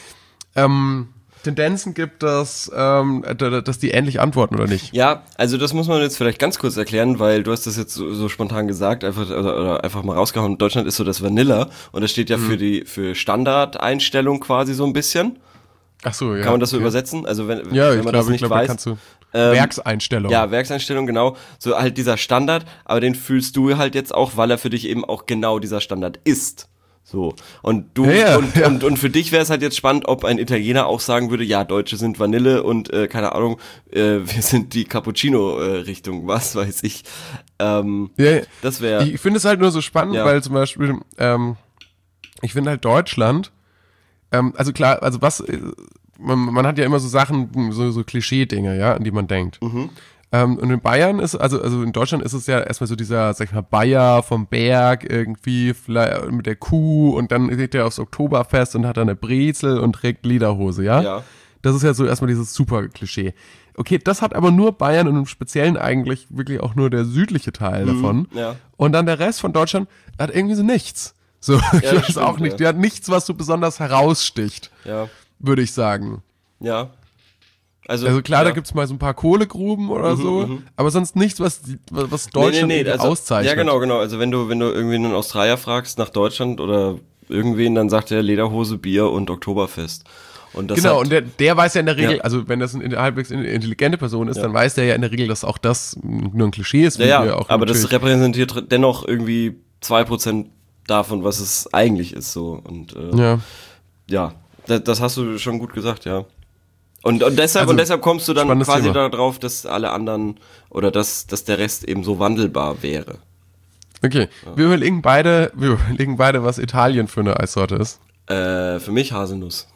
ähm, Tendenzen gibt, dass, ähm, d- dass die ähnlich antworten oder nicht. Ja, also das muss man jetzt vielleicht ganz kurz erklären, weil du hast das jetzt so, so spontan gesagt, einfach oder, oder einfach mal rausgehauen. Deutschland ist so das Vanilla und das steht ja Mhm. für die für Standardeinstellung quasi so ein bisschen. Ach so, ja. Kann man das so okay. übersetzen? Also wenn, Ja, wenn ich man glaube, das ich nicht glaube, da weiß. kannst du ähm, Werkseinstellung. Ja, Werkseinstellung, genau. So halt dieser Standard, aber den fühlst du halt jetzt auch, weil er für dich eben auch genau dieser Standard ist. So. Und du Ja, ja, und, ja. und und für dich wäre es halt jetzt spannend, ob ein Italiener auch sagen würde, ja, Deutsche sind Vanille und äh, keine Ahnung, äh, wir sind die Cappuccino-Richtung, was weiß ich. Ähm, Ja, ja. das wäre Ich, ich finde es halt nur so spannend, Ja. weil zum Beispiel, ähm, ich finde halt Deutschland, ähm, also klar, also was, äh, man, man hat ja immer so Sachen, so, so Klischee-Dinge, ja, an die man denkt. Mhm. Ähm, und in Bayern ist, also, also in Deutschland ist es ja erstmal so dieser, sag ich mal, Bayer vom Berg irgendwie, vielleicht mit der Kuh und dann geht er aufs Oktoberfest und hat dann eine Brezel und trägt Lederhose, ja? Ja. Das ist ja so erstmal dieses super Klischee. Okay, das hat aber nur Bayern und im Speziellen eigentlich wirklich auch nur der südliche Teil davon. ja. Und dann der Rest von Deutschland hat irgendwie so nichts. So, ich das weiß stimmt, auch nicht. ja. Die hat nichts, was so besonders heraussticht, Ja. würde ich sagen. Ja. Also, Also klar, ja. da gibt's mal so ein paar Kohlegruben oder so, aber sonst nichts, was, die- was Deutschland irgendwie also, auszeichnet. Ja, genau, genau. Also wenn du, wenn du irgendwie einen Australier fragst nach Deutschland oder irgendwen, dann sagt er Lederhose, Bier und Oktoberfest. Und das Genau, hat, und der, der weiß ja in der Regel, Ja. also wenn das eine halbwegs intelligente Person ist, Ja. dann weiß der ja in der Regel, dass auch das nur ein Klischee ist. wie ja, wir ja, auch aber das natürlich- repräsentiert dennoch irgendwie zwei Prozent davon, was es eigentlich ist, so. Und äh, ja, ja. das, das hast du schon gut gesagt, ja. Und, und deshalb, Also, und deshalb kommst du dann spannendes quasi Thema. darauf, dass alle anderen oder dass, dass der Rest eben so wandelbar wäre. Okay, wir überlegen beide, wir überlegen beide, was Italien für eine Eissorte ist. Äh, für mich Haselnuss.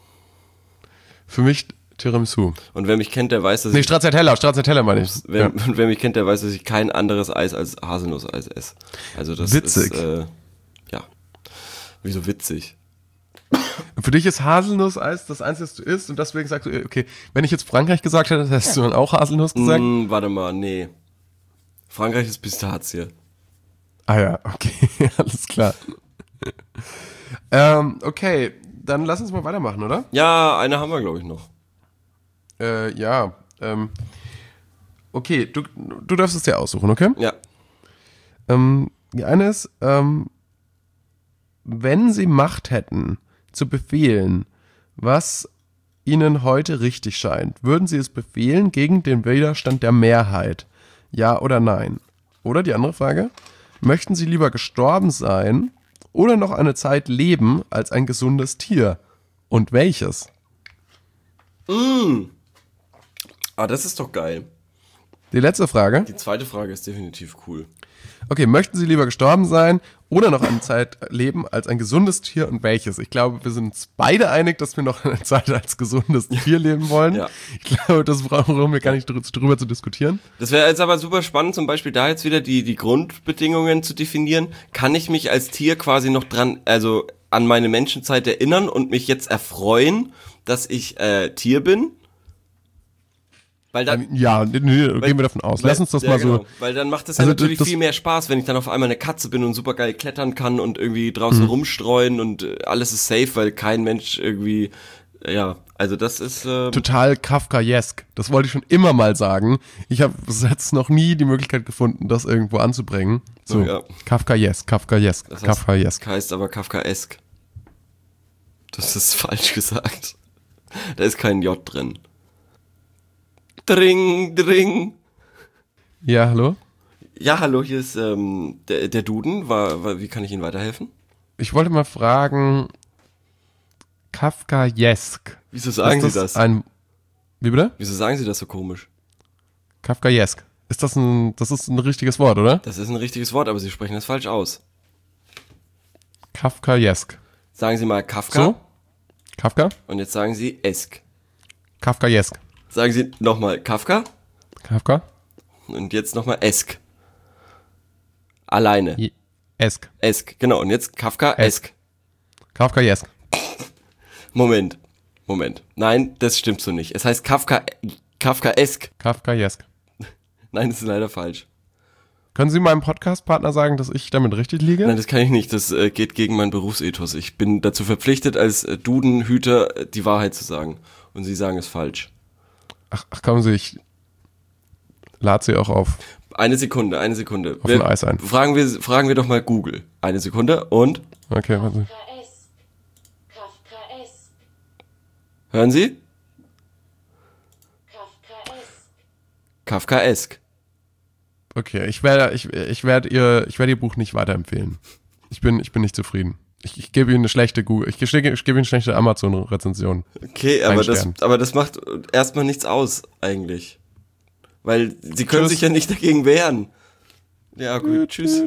Für mich Tiramisu. Und wer mich kennt, der weiß, dass Nee, ich Stracciatella, Stracciatella meine ich. Wer, Ja. Und wer mich kennt, der weiß, dass ich kein anderes Eis als Haselnusseis esse. Also das Witzig. ist, äh, ja, wieso witzig? Für dich ist Haselnusseis das Einzige, was du isst und deswegen sagst du, okay, wenn ich jetzt Frankreich gesagt hätte, hättest du dann auch Haselnuss gesagt? Hm, warte mal, nee. Frankreich ist Pistazie. Ah ja, okay, alles klar. ähm, okay, dann lass uns mal weitermachen, oder? Ja, eine haben wir, glaube ich, noch. Äh, ja, ähm, okay, du, du darfst es dir aussuchen, okay? Ja. Ähm, die eine ist, ähm, wenn sie Macht hätten, zu befehlen, was Ihnen heute richtig scheint, würden Sie es befehlen gegen den Widerstand der Mehrheit? Ja oder nein? Oder die andere Frage, möchten Sie lieber gestorben sein oder noch eine Zeit leben als ein gesundes Tier? Und welches? Mm. Ah, das ist doch geil. Die letzte Frage. Die zweite Frage ist definitiv cool. Okay, möchten Sie lieber gestorben sein oder noch eine Zeit leben als ein gesundes Tier und welches? Ich glaube, wir sind uns beide einig, dass wir noch eine Zeit als gesundes Tier leben wollen. Ja. Ich glaube, das brauchen wir gar nicht drü- drüber zu diskutieren. Das wäre jetzt aber super spannend, zum Beispiel da jetzt wieder die, die Grundbedingungen zu definieren. Kann ich mich als Tier quasi noch dran, also an meine Menschenzeit erinnern und mich jetzt erfreuen, dass ich äh, Tier bin? Weil dann, Ja, nee, nee, weil, gehen wir davon aus. weil, Lass uns das ja, mal genau. so. Weil dann macht das ja Also natürlich das- viel mehr Spaß, wenn ich dann auf einmal eine Katze bin und super geil klettern kann und irgendwie draußen rumstreuen und äh, alles ist safe, weil kein Mensch irgendwie, äh, ja, also das ist, ähm, Total Kafkaesk. Das wollte ich schon immer mal sagen. Ich habe bis jetzt noch nie die Möglichkeit gefunden, das irgendwo anzubringen. So, Oh ja. Kafkaesk, Kafkaesk, das heißt, Kafkaesk. heißt aber Kafkaesk. Das ist falsch gesagt. Da ist kein J drin. Dring, dring. Ja, hallo? Ja, hallo, hier ist ähm, der, der Duden. War, war, wie kann ich Ihnen weiterhelfen? Ich wollte mal fragen, Kafkaesk. Wieso sagen Ist Sie das? Ein, wie bitte? Wieso sagen Sie das so komisch? Kafkaesk. Ist das ein, das ist ein richtiges Wort, oder? Das ist ein richtiges Wort, aber Sie sprechen das falsch aus. Kafkaesk. Sagen Sie mal Kafka So? Kafka? und jetzt sagen Sie Esk. Kafkaesk. Sagen Sie nochmal Kafka Kafka? und jetzt nochmal Esk. Alleine. Je- Esk. Esk, genau. Und jetzt Kafka Esk. Kafkaesk. Moment, Moment. Nein, das stimmt so nicht. Es heißt Kafka, Kafkaesk. Kafkaesk. Nein, das ist leider falsch. Können Sie meinem Podcast-Partner sagen, dass ich damit richtig liege? Nein, das kann ich nicht. Das äh, geht gegen meinen Berufsethos. Ich bin dazu verpflichtet, als äh, Dudenhüter äh, die Wahrheit zu sagen. Und Sie sagen es falsch. Ach, ach kommen Sie, ich lade Sie auch auf. Eine Sekunde, eine Sekunde. Auf ein Eis ein. Fragen wir, fragen wir doch mal Google. Eine Sekunde und, Okay, warte. Kafkaesk. Kafkaesk. hören Sie? Kafkaesk. Kafkaesk. Okay, ich werde ich, ich werde ihr ich werde ihr Buch nicht weiterempfehlen. Ich bin ich bin nicht zufrieden. Ich, ich gebe Ihnen eine schlechte Google, ich, ich, ich gebe Ihnen eine schlechte Amazon Rezension. Okay, aber Ein das, Stern. aber das macht erstmal nichts aus, eigentlich. Weil Sie können Tschüss. sich ja nicht dagegen wehren. Ja, gut, tschüss.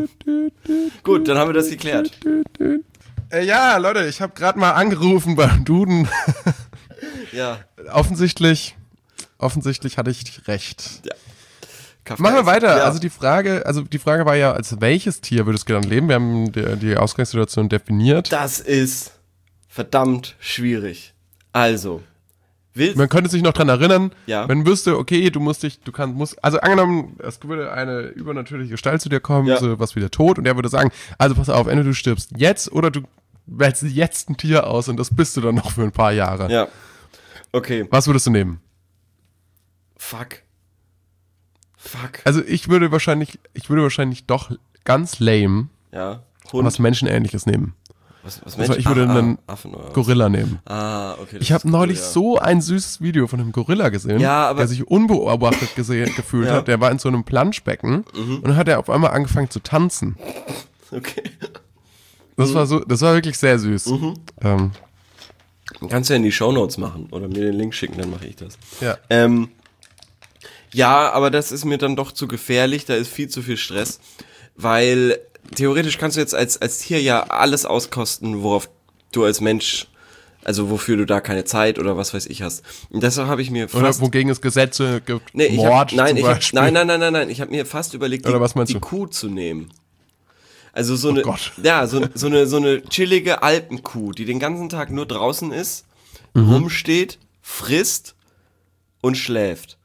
Gut, dann haben wir das geklärt. Äh, ja, Leute, ich habe gerade mal angerufen beim Duden. Ja. offensichtlich offensichtlich hatte ich recht. Kafka Machen wir ist- weiter. Ja. Also die Frage, also die Frage war ja, als welches Tier würdest du gerne leben? Wir haben die, die Ausgangssituation definiert. Das ist verdammt schwierig. Also, willst Man könnte sich noch dran erinnern, Ja. wenn wüsste, okay, du musst dich, du kannst, musst, also angenommen, es würde eine übernatürliche Gestalt zu dir kommen, Ja. so was wie der Tod, und der würde sagen, also pass auf, entweder du stirbst jetzt oder du wählst jetzt ein Tier aus und das bist du dann noch für ein paar Jahre. Ja. Okay. Was würdest du nehmen? Fuck. Fuck. Also ich würde wahrscheinlich, ich würde wahrscheinlich doch ganz lame Ja. Hund. was Menschenähnliches nehmen. Was, was Also ich würde ah, einen ah, Affen oder was? Gorilla nehmen. Ah, okay. das Ich habe ist cool, neulich ja. so ein süßes Video von einem Gorilla gesehen, Ja, aber- der sich unbeobachtet gesehen, gefühlt Ja. hat. Der war in so einem Planschbecken und dann hat er auf einmal angefangen zu tanzen. Okay. Das Mhm. war so, das war wirklich sehr süß. Ähm, Kannst du ja in die Shownotes machen oder mir den Link schicken, dann mache ich das. ja. Ähm, ja, aber das ist mir dann doch zu gefährlich, da ist viel zu viel Stress, weil theoretisch kannst du jetzt als, als Tier ja alles auskosten, worauf du als Mensch, also wofür du da keine Zeit oder was weiß ich hast. Und deshalb habe ich mir Oder fast... wogegen es Gesetze gibt. Nee, ich Mord hab, nein, zum ich hab, Beispiel. nein, nein, nein, nein, nein, ich habe mir fast überlegt, die, Oder was meinst die du? Kuh zu nehmen. Also so eine, Gott. ja, so, so eine, so eine chillige Alpenkuh, die den ganzen Tag nur draußen ist, Mhm. rumsteht, frisst und schläft.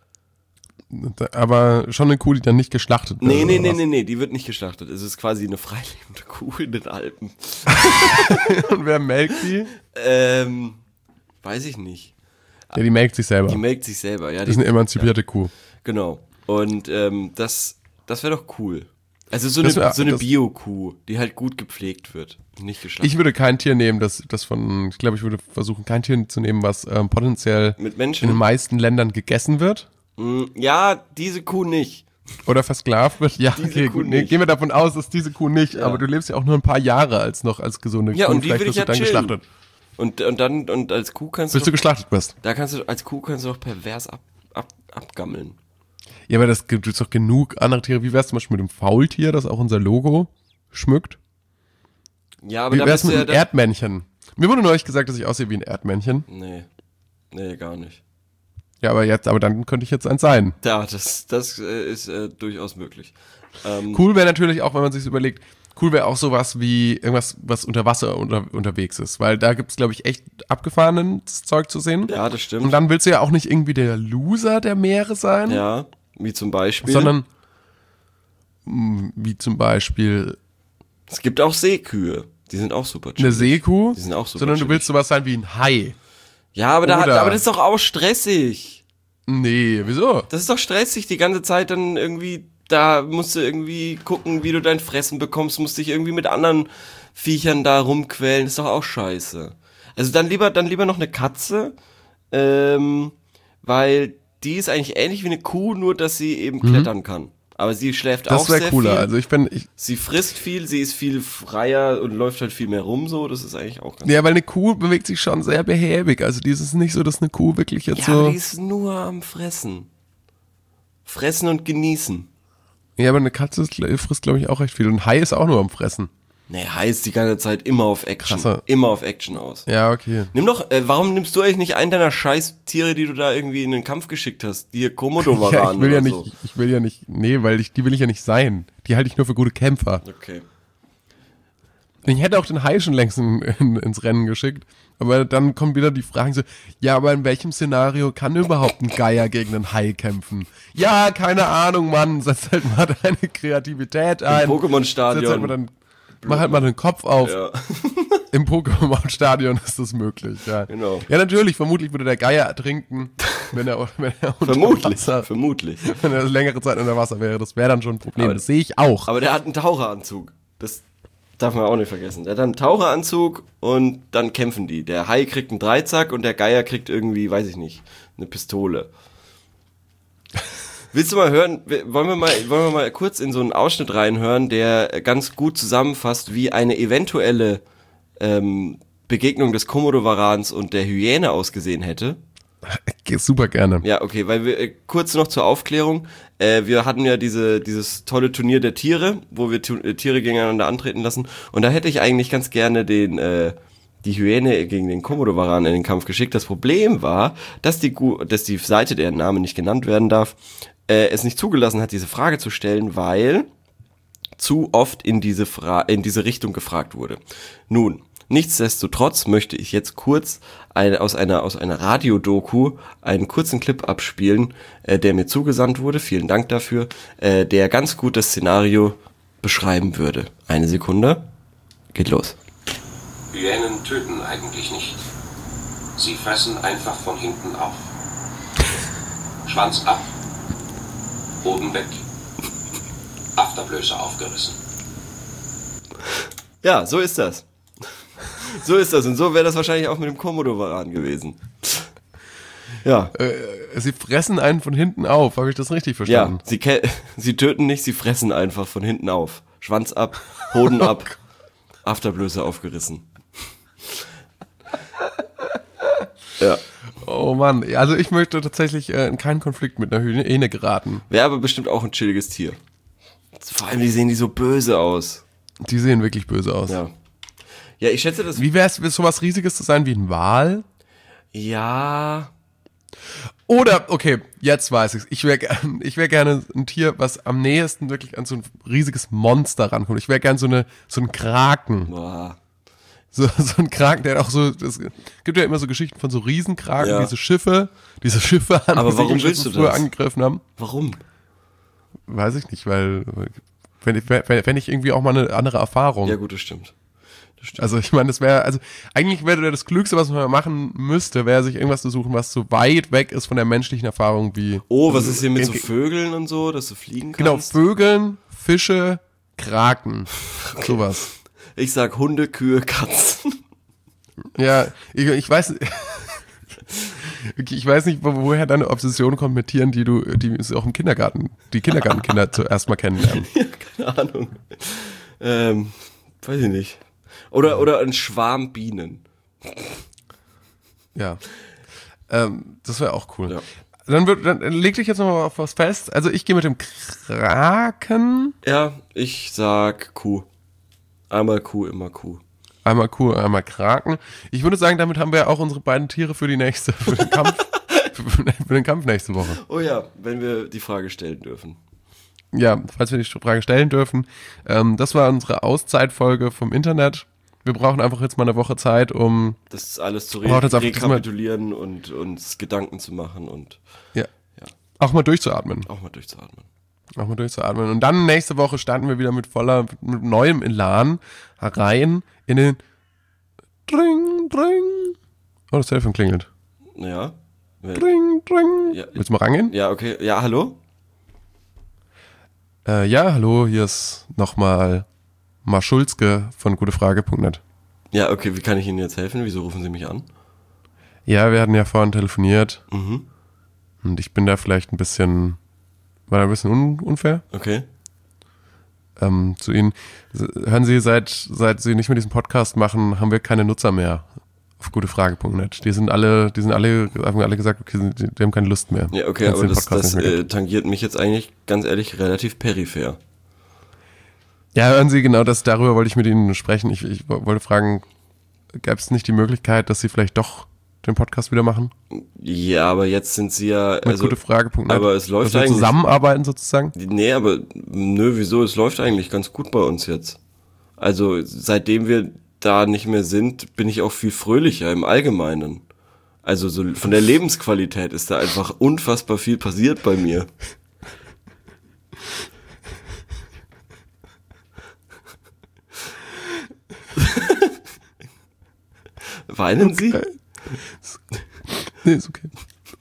Aber schon eine Kuh, die dann nicht geschlachtet wird. Nee, nee, oder nee, was? nee, nee, die wird nicht geschlachtet. Es ist quasi eine freilebende Kuh in den Alpen. Und wer melkt die? Ähm, weiß ich nicht. Ja, die melkt sich selber. Die melkt sich selber, ja. Das ist eine emanzipierte Kuh. Genau. Und ähm, das, das wäre doch cool. Also so eine, Das wär- so eine das- Bio-Kuh, die halt gut gepflegt wird, nicht geschlachtet. Ich würde kein Tier nehmen, das, das von, ich glaube, ich würde versuchen, kein Tier zu nehmen, was ähm, potenziell Mit in Menschen? den meisten Ländern gegessen wird Mm, ja, diese Kuh nicht. oder versklavt wird. Ja, Diese okay, Kuh gut. Nee, nicht. gehen wir davon aus, dass diese Kuh nicht, Ja. aber du lebst ja auch nur ein paar Jahre als noch als gesunde Ja, Kuh. und die Vielleicht will ich wirst du ja dann chillen. geschlachtet. Und, und dann, und als Kuh kannst Bis du, du geschlachtet bist. da kannst du, als Kuh kannst du doch pervers ab, ab, abgammeln. Ja, aber das gibt es doch genug andere Tiere. Wie wär's zum Beispiel mit dem Faultier, das auch unser Logo schmückt? Ja, aber Wie da wär's bist du mit ja einem dann, Erdmännchen? Mir wurde neulich gesagt, dass ich aussehe wie ein Erdmännchen. nee, nee, gar nicht. Ja, aber jetzt, aber dann könnte ich jetzt eins sein. Ja, das, das äh, ist äh, durchaus möglich. Ähm, Cool wäre natürlich auch, wenn man sich überlegt, cool wäre auch sowas wie irgendwas, was unter Wasser unter, unterwegs ist. Weil da gibt's, glaube ich, echt abgefahrenes Zeug zu sehen. Ja, das stimmt. Und dann willst du ja auch nicht irgendwie der Loser der Meere sein, Ja, wie zum Beispiel. sondern mh, wie zum Beispiel es gibt auch Seekühe. Die sind auch super eine chillig. Seekuh, Die sind auch super sondern du chillig. willst sowas sein wie ein Hai. Ja, aber, da, hat- Oder- aber das ist doch auch stressig. Nee, wieso? Das ist doch stressig, die ganze Zeit dann irgendwie, da musst du irgendwie gucken, wie du dein Fressen bekommst, musst dich irgendwie mit anderen Viechern da rumquälen, ist doch auch scheiße. Also dann lieber, dann lieber noch eine Katze, ähm, weil die ist eigentlich ähnlich wie eine Kuh, nur dass sie eben klettern kann. Aber sie schläft auch Mhm. Das wäre sehr cooler. viel. Also ich bin, ich, Sie frisst viel, sie ist viel freier und läuft halt viel mehr rum, so, das ist eigentlich auch ganz ja, weil eine Kuh bewegt sich schon sehr behäbig. Also dieses nicht so, dass eine Kuh wirklich jetzt Ja, aber so. die ist nur am Fressen. Fressen und genießen. Ja, aber eine Katze ist, frisst, glaube ich, auch recht viel. Und ein Hai ist auch nur am Fressen. Nee, heißt die ganze Zeit immer auf Action. Krasse. Immer auf Action aus. Ja, okay. Nimm doch, äh, warum nimmst du eigentlich nicht einen deiner Scheißtiere, die du da irgendwie in den Kampf geschickt hast? Die hier Komodo-Varan Ja, ich will oder ja nicht, so. ich will ja nicht, nee, weil ich, die will ich ja nicht sein. Die halte ich nur für gute Kämpfer. Okay. Ich hätte auch den Hai schon längst in, in, ins Rennen geschickt. Aber dann kommen wieder die Fragen so, ja, aber in welchem Szenario kann überhaupt ein Geier gegen einen Hai kämpfen? Ja, keine Ahnung, Mann, setz halt mal deine Kreativität ein. Setz halt mal Pokémon-Stadion. dann, mach halt mal den Kopf auf. Ja. Im Pokémon-Stadion ist das möglich, ja. Genau. Ja, natürlich, vermutlich würde der Geier ertrinken, wenn er, wenn er unter Vermutlich. Wasser, Vermutlich. wenn er längere Zeit unter Wasser wäre. Das wäre dann schon ein Problem. Aber- das sehe ich auch. Aber der hat einen Taucheranzug. Das darf man auch nicht vergessen. Der hat einen Taucheranzug und dann kämpfen die. Der Hai kriegt einen Dreizack und der Geier kriegt irgendwie, weiß ich nicht, eine Pistole. Willst du mal hören, wollen wir mal, wollen wir mal kurz in so einen Ausschnitt reinhören, der ganz gut zusammenfasst, wie eine eventuelle ähm, Begegnung des Komodo-Varans und der Hyäne ausgesehen hätte? Geht super gerne. Ja, okay, weil wir, äh, kurz noch zur Aufklärung, äh, wir hatten ja diese, dieses tolle Turnier der Tiere, wo wir tu- äh, Tiere gegeneinander antreten lassen, und da hätte ich eigentlich ganz gerne den, äh, die Hyäne gegen den Komodo-Varan in den Kampf geschickt. Das Problem war, dass die, Gu- dass die Seite, deren Name nicht genannt werden darf, äh, es nicht zugelassen hat, diese Frage zu stellen, weil zu oft in diese, Fra- in diese Richtung gefragt wurde. Nun, nichtsdestotrotz möchte ich jetzt kurz eine, aus einer, aus einer Radiodoku einen kurzen Clip abspielen, äh, der mir zugesandt wurde. Vielen Dank dafür, äh, der ganz gut das Szenario beschreiben würde. Eine Sekunde. Geht los. Hyänen töten eigentlich nicht. Sie fressen einfach von hinten auf. Schwanz ab. Boden weg. Afterblöße aufgerissen. Ja, so ist das. So ist das. Und so wäre das wahrscheinlich auch mit dem Komodo-Varan gewesen. Ja. Äh, sie fressen einen von hinten auf. Habe ich das richtig Ja, verstanden? sie, ke- sie töten nicht, sie fressen einfach von hinten auf. Schwanz ab, Hoden ab, Afterblöße aufgerissen. Ja. Oh Mann, also ich möchte tatsächlich äh, in keinen Konflikt mit einer Hyäne geraten. Wäre aber bestimmt auch ein chilliges Tier. Vor allem, die sehen die so böse aus. Die sehen wirklich böse aus. Ja. Ja, ich schätze das. Wie wäre es, sowas Riesiges zu sein wie ein Wal? Ja. Oder, okay, jetzt weiß ich's. Ich wäre gern, ich wär gerne ein Tier, was am nächsten wirklich an so ein riesiges Monster rankommt. Ich wäre gern so eine, so ein Kraken. Boah. So, so ein Kraken, der auch so, es gibt ja immer so Geschichten von so Riesenkraken, Ja. diese Schiffe, diese Schiffe an Aber die warum Segelschiffe willst du früher das? angegriffen haben. Warum? Weiß ich nicht, weil, wenn ich, wenn, wenn ich irgendwie auch mal eine andere Erfahrung. Ja, gut, das stimmt. Also ich meine, das wäre, also eigentlich wäre das Klügste, was man machen müsste, wäre sich irgendwas zu suchen, was so weit weg ist von der menschlichen Erfahrung wie. Oh, was ist hier mit so Ge- Vögeln und so, dass du fliegen Genau, kannst? Vögeln, Fische, Kraken. Sowas. Ich sag Hunde, Kühe, Katzen. Ja, ich, ich weiß ich weiß nicht, woher deine Obsession kommt mit Tieren, die du, die es auch im Kindergarten, die Kindergartenkinder zuerst mal kennenlernen. Ja, keine Ahnung. Ähm, weiß ich nicht. Oder, oder ein Schwarm Bienen. Ja. Ähm, das wäre auch cool. Ja. Dann, wird, dann leg dich jetzt nochmal auf was fest. Also ich gehe mit dem Kraken. Ja, ich sag Kuh. Einmal Kuh, immer Kuh. Einmal Kuh, einmal Kraken. Ich würde sagen, damit haben wir auch unsere beiden Tiere für die nächste, für den Kampf, für, für den Kampf nächste Woche. Oh ja, wenn wir die Frage stellen dürfen. Ja, falls wir die Frage stellen dürfen. Ähm, das war unsere Auszeitfolge vom Internet. Wir brauchen einfach jetzt mal eine Woche Zeit, um Das alles zu re Braucht jetzt einfach rekapitulieren und uns Gedanken zu machen und ja, Ja. auch mal durchzuatmen. auch mal durchzuatmen. Auch mal durchzuatmen. Und dann nächste Woche starten wir wieder mit voller, mit neuem Elan herein in den Dring, Dring. Oh, das Telefon klingelt. Ja. Wer- Dring, Dring. Ja. Willst du mal rangehen? Ja, okay. Ja, hallo? Äh, ja, hallo, hier ist nochmal Marschulzke von gutefrage punkt net. Ja, okay, wie kann ich Ihnen jetzt helfen? Wieso rufen Sie mich an? Ja, wir hatten ja vorhin telefoniert Mhm. und ich bin da vielleicht ein bisschen, war da ein bisschen un, unfair Okay. ähm, zu Ihnen. Hören Sie, seit, seit Sie nicht mehr diesen Podcast machen, haben wir keine Nutzer mehr auf gutefrage punkt net. Die sind alle, die sind alle, haben alle gesagt, okay, die, die haben keine Lust mehr. Ja, okay, Wenn's aber den das, Podcast das nicht mehr äh, gibt. tangiert mich jetzt eigentlich, ganz ehrlich, relativ peripher. Ja, hören Sie, genau das, darüber wollte ich mit Ihnen sprechen. Ich, ich wollte fragen, gab es nicht die Möglichkeit, dass Sie vielleicht doch den Podcast wieder machen? Ja, aber jetzt sind Sie ja, Mit also, gutefrage punkt net. aber es läuft dass wir eigentlich- zusammenarbeiten sozusagen? nee, aber, nö, wieso, es läuft eigentlich ganz gut bei uns jetzt. Also, seitdem wir da nicht mehr sind, bin ich auch viel fröhlicher im Allgemeinen. Also, so von der Lebensqualität ist da einfach unfassbar viel passiert bei mir. Weinen Sie? Nee, ist okay.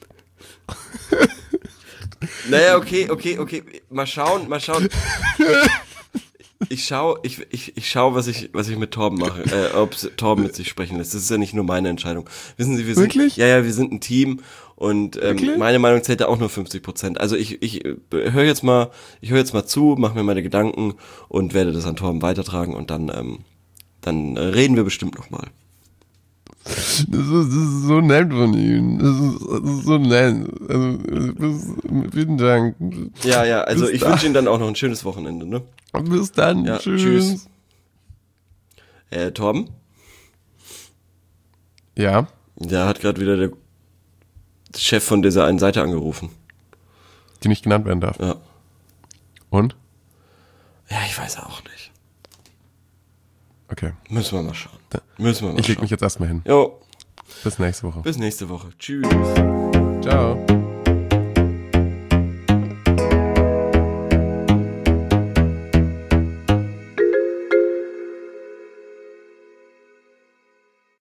Naja, okay, okay, okay. Mal schauen, mal schauen. Ich schau, ich, ich, ich schau, was ich, was ich mit Torben mache, äh, ob Torben mit sich sprechen lässt. Das ist ja nicht nur meine Entscheidung. Wissen Sie, wir sind, Wirklich? ja, ja, wir sind ein Team und ähm, Wirklich? meine Meinung zählt da auch nur fünfzig Prozent. Also ich, ich höre jetzt mal, ich höre jetzt mal zu, mache mir meine Gedanken und werde das an Torben weitertragen und dann, ähm, dann äh, reden wir bestimmt noch mal. Das ist, das ist so nett von Ihnen. Das ist, das ist so nett. Also, bis, vielen Dank. Ja, ja, also Bis ich dann. wünsche Ihnen dann auch noch ein schönes Wochenende, ne? Bis dann. Ja, tschüss. tschüss. Äh, Torben? Ja. Da hat gerade wieder der Chef von dieser einen Seite angerufen. Die nicht genannt werden darf. Ja. Und? Ja, ich weiß auch nicht. Okay. Müssen wir mal schauen. Müssen wir mal Ich leg schauen. mich jetzt erstmal hin. Jo, Bis nächste Woche. bis nächste Woche. Tschüss. Ciao.